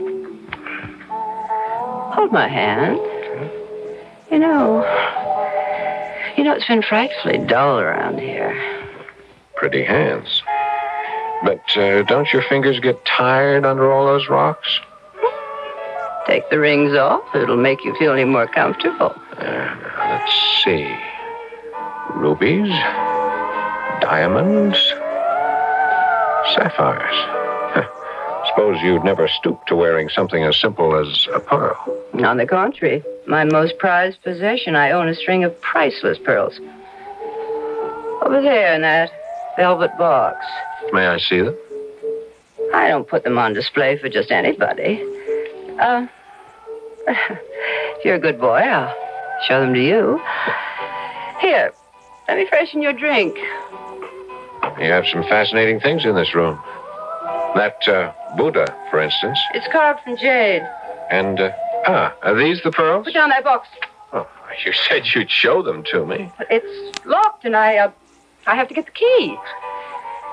Hold my hand. You know, it's been frightfully dull around here. Pretty hands. But don't your fingers get tired under all those rocks? Take the rings off. It'll make you feel any more comfortable. Let's see. Rubies, diamonds, sapphires. Suppose you'd never stoop to wearing something as simple as a pearl. On the contrary, my most prized possession. I own a string of priceless pearls. Over there in that velvet box. May I see them? I don't put them on display for just anybody. If you're a good boy, I'll show them to you. Here, let me freshen your drink. You have some fascinating things in this room. That Buddha, for instance. It's carved from jade. And, are these the pearls? Put down that box. Oh, you said you'd show them to me. But it's locked, and I have to get the key.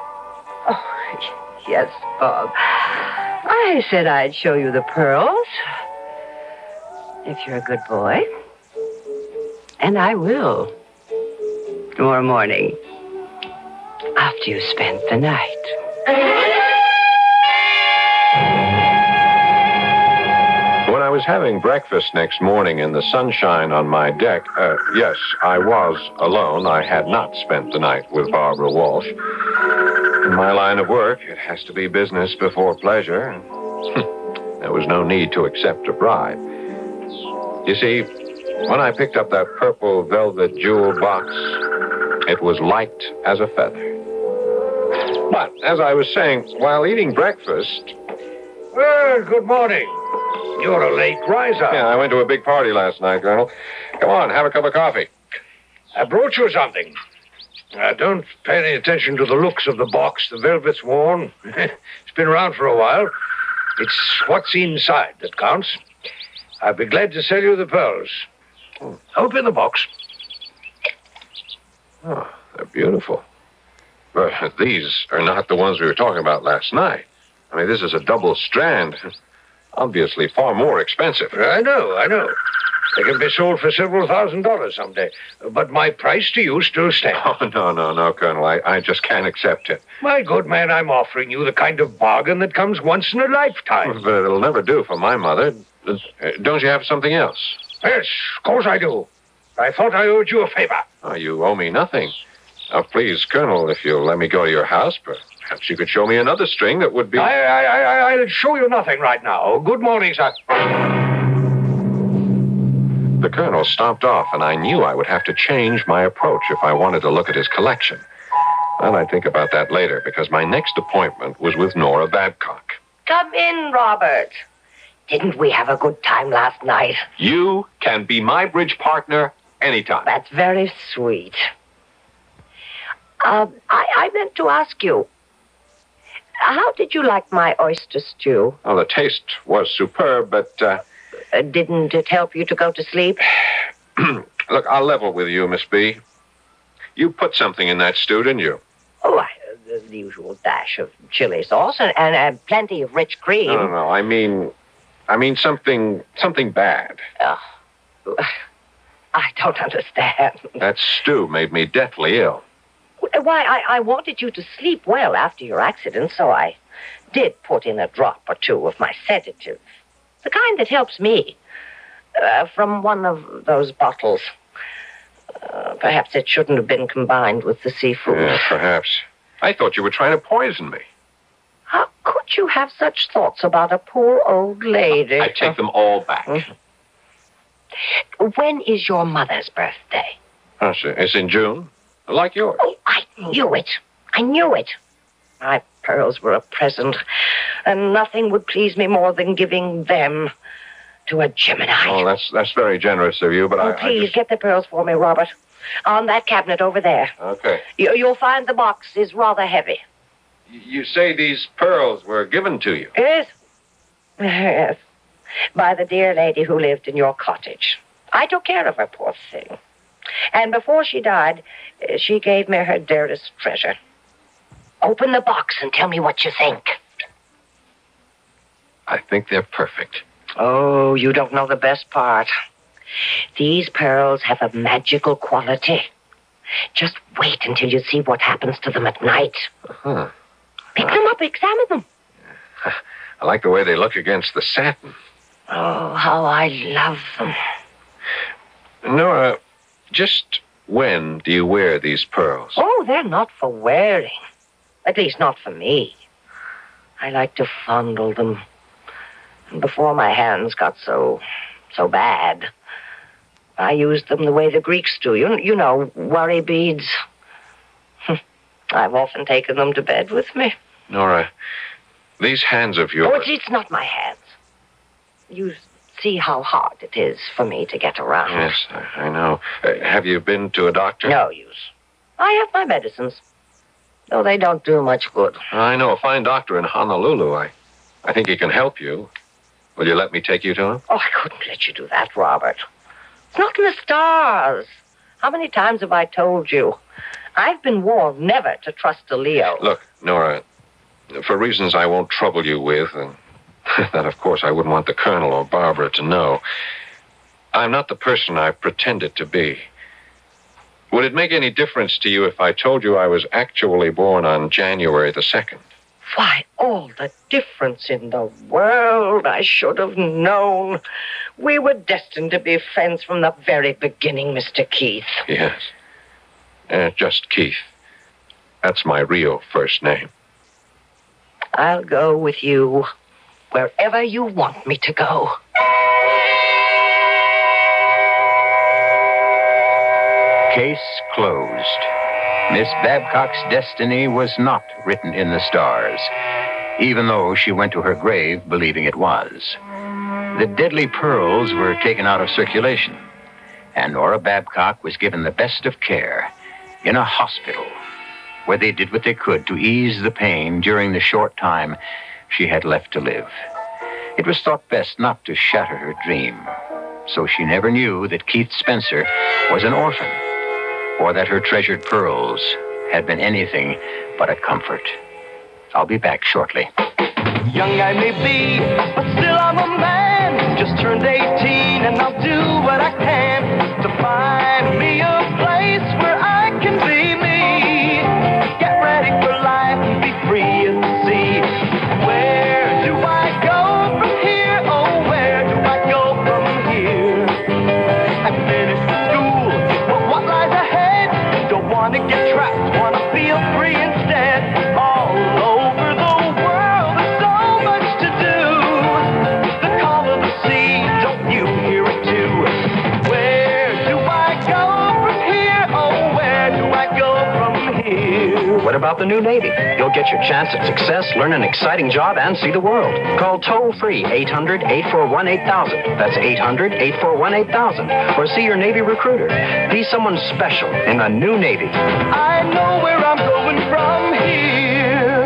Oh, yes, Bob. I said I'd show you the pearls. If you're a good boy. And I will. Tomorrow morning. After you spent the night. When I was having breakfast next morning in the sunshine on my deck, yes, I was alone. I had not spent the night with Barbara Walsh. In my line of work, it has to be business before pleasure. There was no need to accept a bribe. You see, when I picked up that purple velvet jewel box, it was light as a feather. But, as I was saying, while eating breakfast... Well, good morning. You're a late riser. Yeah, I went to a big party last night, Colonel. Come on, have a cup of coffee. I brought you something. Don't pay any attention to the looks of the box. The velvet's worn. It's been around for a while. It's what's inside that counts. I'd be glad to sell you the pearls. Open the box. Oh, they're beautiful. But these are not the ones we were talking about last night. I mean, this is a double strand. Obviously far more expensive. I know. They can be sold for several $1,000s someday. But my price to you still stands. Oh, no, Colonel. I just can't accept it. My good man, I'm offering you the kind of bargain that comes once in a lifetime. But it'll never do for my mother. Don't you have something else? Yes, of course I do. I thought I owed you a favor. Oh, you owe me nothing. Now, please, Colonel, if you'll let me go to your house, perhaps you could show me another string that would be... I'll show you nothing right now. Good morning, sir. The Colonel stopped off, and I knew I would have to change my approach if I wanted to look at his collection. Well, I'd think about that later, because my next appointment was with Nora Babcock. Come in, Robert. Didn't we have a good time last night? You can be my bridge partner anytime. That's very sweet. I meant to ask you, how did you like my oyster stew? Oh, the taste was superb, but... didn't it help you to go to sleep? Look, I'll level with you, Miss B. You put something in that stew, didn't you? Oh, the usual dash of chili sauce and plenty of rich cream. No. I mean something bad. I don't understand. That stew made me deathly ill. Why, I wanted you to sleep well after your accident, so I did put in a drop or two of my sedative. The kind that helps me. From one of those bottles. Perhaps it shouldn't have been combined with the seafood. Yeah, perhaps. I thought you were trying to poison me. How could you have such thoughts about a poor old lady? I take them all back. When is your mother's birthday? Oh, it's in June. Like yours. Oh, I knew it. My pearls were a present, and nothing would please me more than giving them to a Gemini. Oh, that's very generous of you, but please, get the pearls for me, Robert. On that cabinet over there. Okay. You'll find the box is rather heavy. You say these pearls were given to you? Yes, by the dear lady who lived in your cottage. I took care of her, poor thing. And before she died, she gave me her dearest treasure. Open the box and tell me what you think. I think they're perfect. Oh, you don't know the best part. These pearls have a magical quality. Just wait until you see what happens to them at night. Uh-huh. Pick them up, examine them. I like the way they look against the satin. Oh, how I love them. Nora, just when do you wear these pearls? Oh, they're not for wearing. At least not for me. I like to fondle them. And before my hands got so bad, I used them the way the Greeks do. You know, worry beads. I've often taken them to bed with me. Nora, these hands of yours... Oh, it's not my hands. You see how hard it is for me to get around. Yes, I know. Have you been to a doctor? No use. I have my medicines, though they don't do much good. I know a fine doctor in Honolulu. I think he can help you. Will you let me take you to him? Oh, I couldn't let you do that, Robert. It's not in the stars. How many times have I told you? I've been warned never to trust a Leo. Look, Nora, For reasons I won't trouble you with, and that, of course, I wouldn't want the Colonel or Barbara to know, I'm not the person I pretended to be. Would it make any difference to you if I told you I was actually born on January the 2nd? Why, all the difference in the world. I should have known. We were destined to be friends from the very beginning, Mr. Keith. Yes. Just Keith. That's my real first name. I'll go with you wherever you want me to go. Case closed. Miss Babcock's destiny was not written in the stars, even though she went to her grave believing it was. The deadly pearls were taken out of circulation, and Nora Babcock was given the best of care in a hospital, where they did what they could to ease the pain during the short time she had left to live. It was thought best not to shatter her dream, so she never knew that Keith Spencer was an orphan, or that her treasured pearls had been anything but a comfort. I'll be back shortly. Young I may be, but still I'm a man. Just turned 18 and I'll do what I can to find me a place where I can be me. Get ready for life and be free as the sea. Where do I go from here? Oh, where do I go from here? I finished school, but what lies ahead? Don't want to get trapped, want to feel free instead. All over the world, there's so much to do. The call of the sea, don't you hear it too? Where do I go from here? Oh, where do I go from here? What about the new Navy? You'll get your chance at success, learn an exciting job, and see the world. Call toll-free 800-841-8000. That's 800-841-8000. Or see your Navy recruiter. Be someone special in the new Navy. I know where I'm going from here.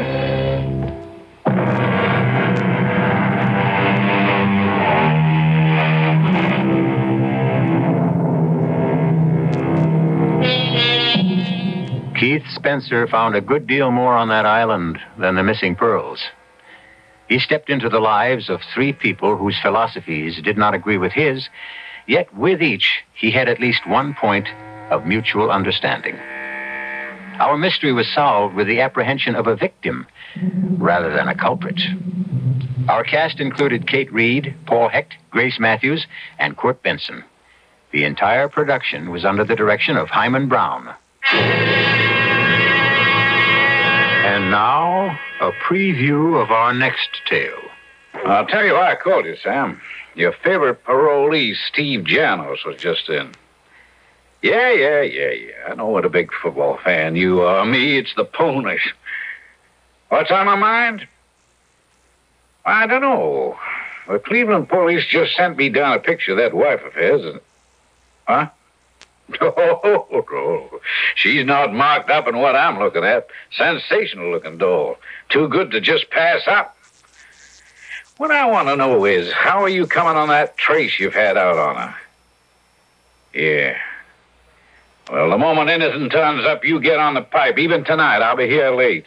Keith Spencer found a good deal more on that island than the missing pearls. He stepped into the lives of 3 people whose philosophies did not agree with his, yet with each he had at least one point of mutual understanding. Our mystery was solved with the apprehension of a victim rather than a culprit. Our cast included Kate Reed, Paul Hecht, Grace Matthews, and Kurt Benson. The entire production was under the direction of Hyman Brown. And now, a preview of our next tale. I'll tell you why I called you, Sam. Your favorite parolee, Steve Janos, was just in. Yeah. I know what a big football fan you are. Me, it's the Ponies. What's on my mind? I don't know. The Cleveland police just sent me down a picture of that wife of his. Huh? No. She's not marked up in what I'm looking at. Sensational-looking doll. Too good to just pass up. What I want to know is, how are you coming on that trace you've had out on her? Yeah. Well, the moment anything turns up, you get on the pipe. Even tonight, I'll be here late.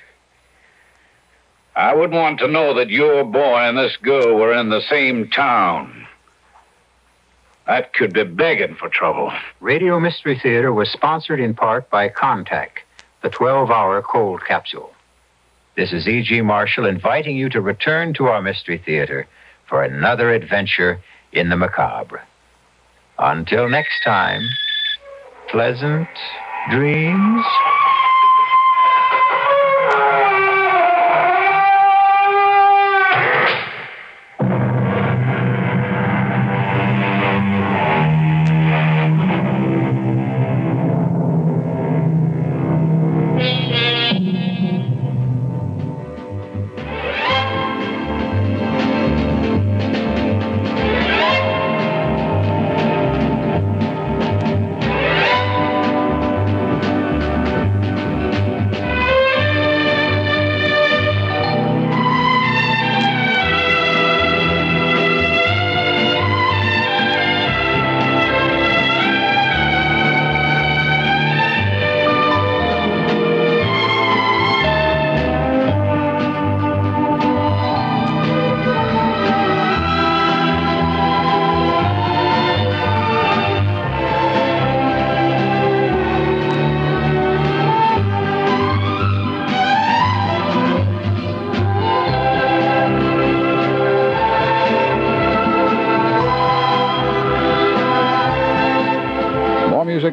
I wouldn't want to know that your boy and this girl were in the same town. That could be begging for trouble. Radio Mystery Theater was sponsored in part by Contact, the 12-hour cold capsule. This is E.G. Marshall inviting you to return to our Mystery Theater for another adventure in the macabre. Until next time, pleasant dreams.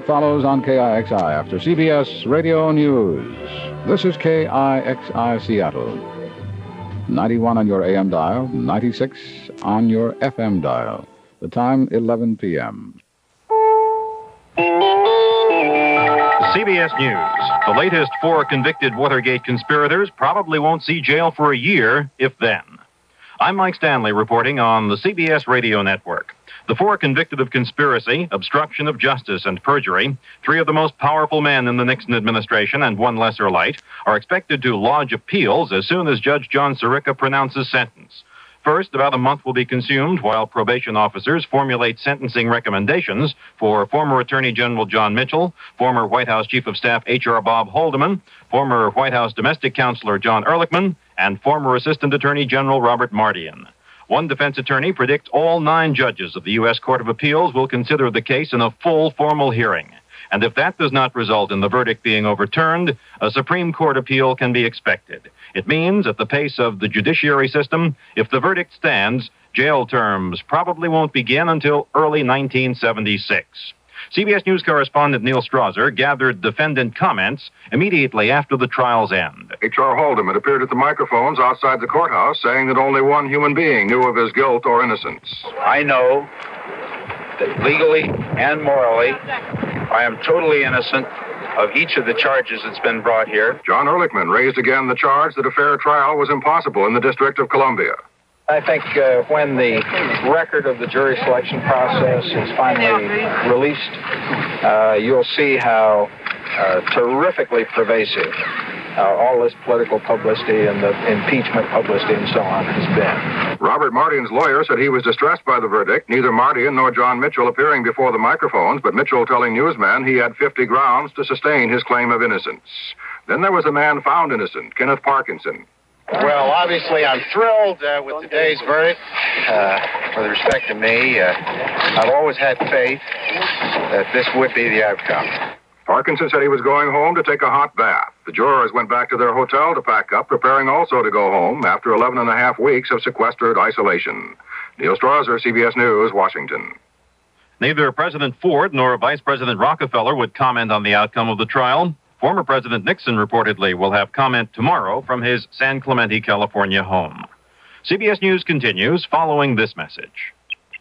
break follows on KIXI after CBS Radio News. This is KIXI Seattle. 91 on your AM dial, 96 on your FM dial. The time, 11 p.m. CBS News. The latest 4 convicted Watergate conspirators probably won't see jail for a year, if then. I'm Mike Stanley reporting on the CBS Radio Network. The 4 convicted of conspiracy, obstruction of justice, and perjury, 3 of the most powerful men in the Nixon administration and 1 lesser light, are expected to lodge appeals as soon as Judge John Sirica pronounces sentence. First, about a month will be consumed while probation officers formulate sentencing recommendations for former Attorney General John Mitchell, former White House Chief of Staff H.R. Bob Haldeman, former White House Domestic Counselor John Ehrlichman, and former Assistant Attorney General Robert Mardian. One defense attorney predicts all 9 judges of the U.S. Court of Appeals will consider the case in a full formal hearing. And if that does not result in the verdict being overturned, a Supreme Court appeal can be expected. It means, at the pace of the judiciary system, if the verdict stands, jail terms probably won't begin until early 1976. CBS News correspondent Neil Strasser gathered defendant comments immediately after the trial's end. H.R. Haldeman appeared at the microphones outside the courthouse saying that only one human being knew of his guilt or innocence. I know that legally and morally, I am totally innocent of each of the charges that's been brought here. John Ehrlichman raised again the charge that a fair trial was impossible in the District of Columbia. I think when the record of the jury selection process is finally released, you'll see how terrifically pervasive all this political publicity and the impeachment publicity and so on has been. Robert Mardian's lawyer said he was distressed by the verdict, neither Mardian nor John Mitchell appearing before the microphones, but Mitchell telling newsmen he had 50 grounds to sustain his claim of innocence. Then there was a man found innocent, Kenneth Parkinson. Well, obviously, I'm thrilled with today's verdict. With respect to me, I've always had faith that this would be the outcome. Parkinson said he was going home to take a hot bath. The jurors went back to their hotel to pack up, preparing also to go home after 11 and a half weeks of sequestered isolation. Neil Strasser, CBS News, Washington. Neither President Ford nor Vice President Rockefeller would comment on the outcome of the trial. Former President Nixon reportedly will have comment tomorrow from his San Clemente, California home. CBS News continues following this message.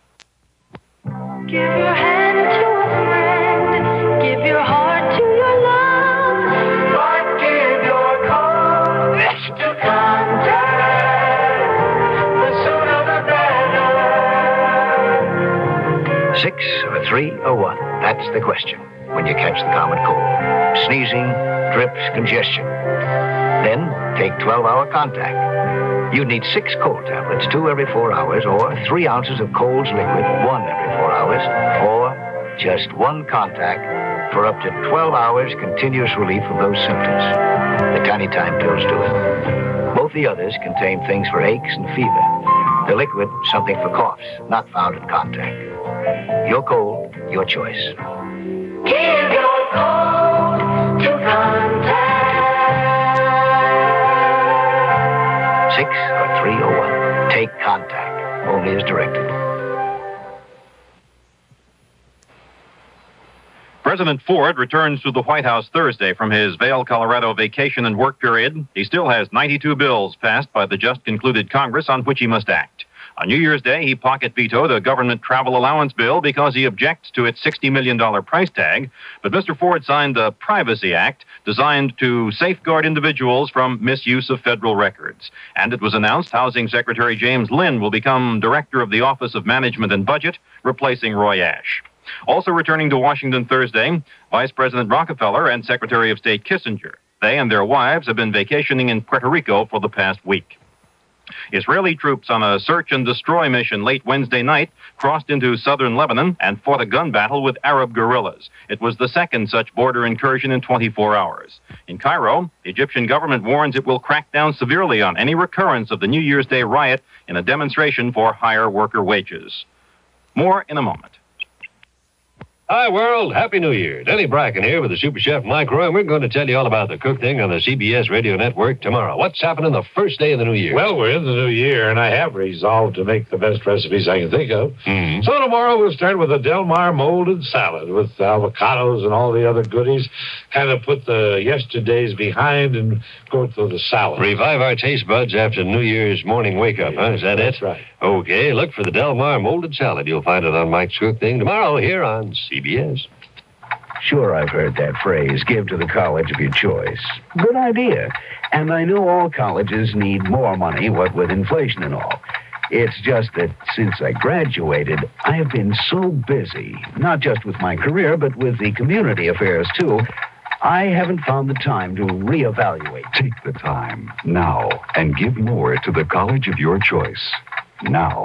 Give your hand to a friend. Give your heart to your love. But give your cause to contact. The sooner the better. 6 or 3 or 1? That's the question when you catch the common cold. Sneezing, drips, congestion. Then take 12-hour contact. You need 6 cold tablets, 2 every 4 hours, or 3 ounces of Cold's liquid, 1 every 4 hours, or just 1 contact for up to 12 hours continuous relief of those symptoms. The Tiny Time pills do it. Both the others contain things for aches and fever. The liquid, something for coughs, not found in contact. Your cold, your choice. Give your call to contact. 6 or 3 or 1. Take contact. Only as directed. President Ford returns to the White House Thursday from his Vail, Colorado vacation and work period. He still has 92 bills passed by the just concluded Congress on which he must act. On New Year's Day, he pocket vetoed a government travel allowance bill because he objects to its $60 million price tag. But Mr. Ford signed the Privacy Act designed to safeguard individuals from misuse of federal records. And it was announced Housing Secretary James Lynn will become director of the Office of Management and Budget, replacing Roy Ash. Also returning to Washington Thursday, Vice President Rockefeller and Secretary of State Kissinger. They and their wives have been vacationing in Puerto Rico for the past week. Israeli troops on a search and destroy mission late Wednesday night crossed into southern Lebanon and fought a gun battle with Arab guerrillas. It was the second such border incursion in 24 hours. In Cairo, the Egyptian government warns it will crack down severely on any recurrence of the New Year's Day riot in a demonstration for higher worker wages. More in a moment. Hi, world. Happy New Year. Denny Bracken here with the Super Chef Micro, and we're going to tell you all about the Cook Thing on the CBS Radio Network tomorrow. What's happening the first day of the new year? Well, we're in the new year, and I have resolved to make the best recipes I can think of. Mm-hmm. So tomorrow we'll start with a Del Mar molded salad with avocados and all the other goodies. Kind of put the yesterdays behind and go through the salad. Revive our taste buds after New Year's morning wake-up, huh? Is that it? That's right. Okay, look for the Del Mar molded salad. You'll find it on Mike's Cook Thing tomorrow here on CBS. Sure, I've heard that phrase, give to the college of your choice. Good idea. And I know all colleges need more money, what with inflation and all. It's just that since I graduated, I have been so busy, not just with my career, but with the community affairs, too, I haven't found the time to reevaluate. Take the time now and give more to the college of your choice. Now.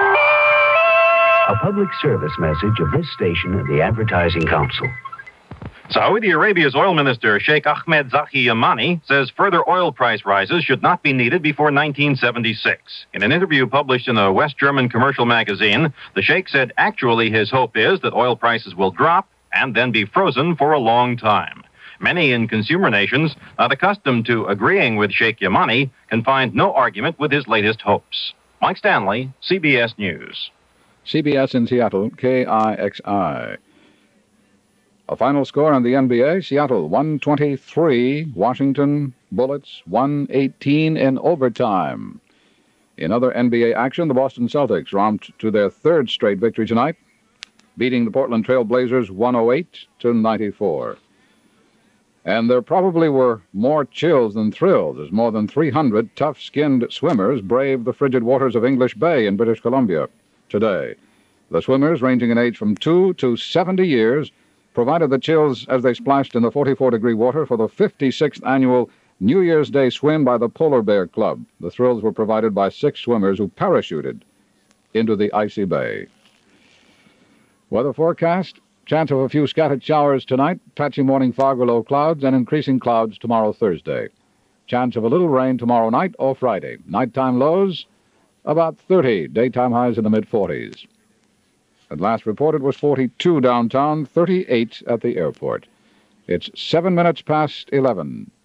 A public service message of this station and the Advertising Council. Saudi Arabia's oil minister, Sheikh Ahmed Zaki Yamani, says further oil price rises should not be needed before 1976. In an interview published in a West German commercial magazine, the sheikh said actually his hope is that oil prices will drop and then be frozen for a long time. Many in consumer nations, not accustomed to agreeing with Sheikh Yamani, can find no argument with his latest hopes. Mike Stanley, CBS News. CBS in Seattle, KIXI. A final score on the NBA, Seattle 123, Washington Bullets 118 in overtime. In other NBA action, the Boston Celtics romped to their third straight victory tonight, beating the Portland Trail Blazers 108-94. And there probably were more chills than thrills as more than 300 tough-skinned swimmers braved the frigid waters of English Bay in British Columbia today. The swimmers, ranging in age from 2 to 70 years, provided the chills as they splashed in the 44-degree water for the 56th annual New Year's Day swim by the Polar Bear Club. The thrills were provided by 6 swimmers who parachuted into the icy bay. Weather forecast, chance of a few scattered showers tonight, patchy morning fog or low clouds, and increasing clouds tomorrow Thursday. Chance of a little rain tomorrow night or Friday. Nighttime lows, about 30, daytime highs in the mid-40s. At last reported was 42 downtown, 38 at the airport. It's 7 minutes past 11.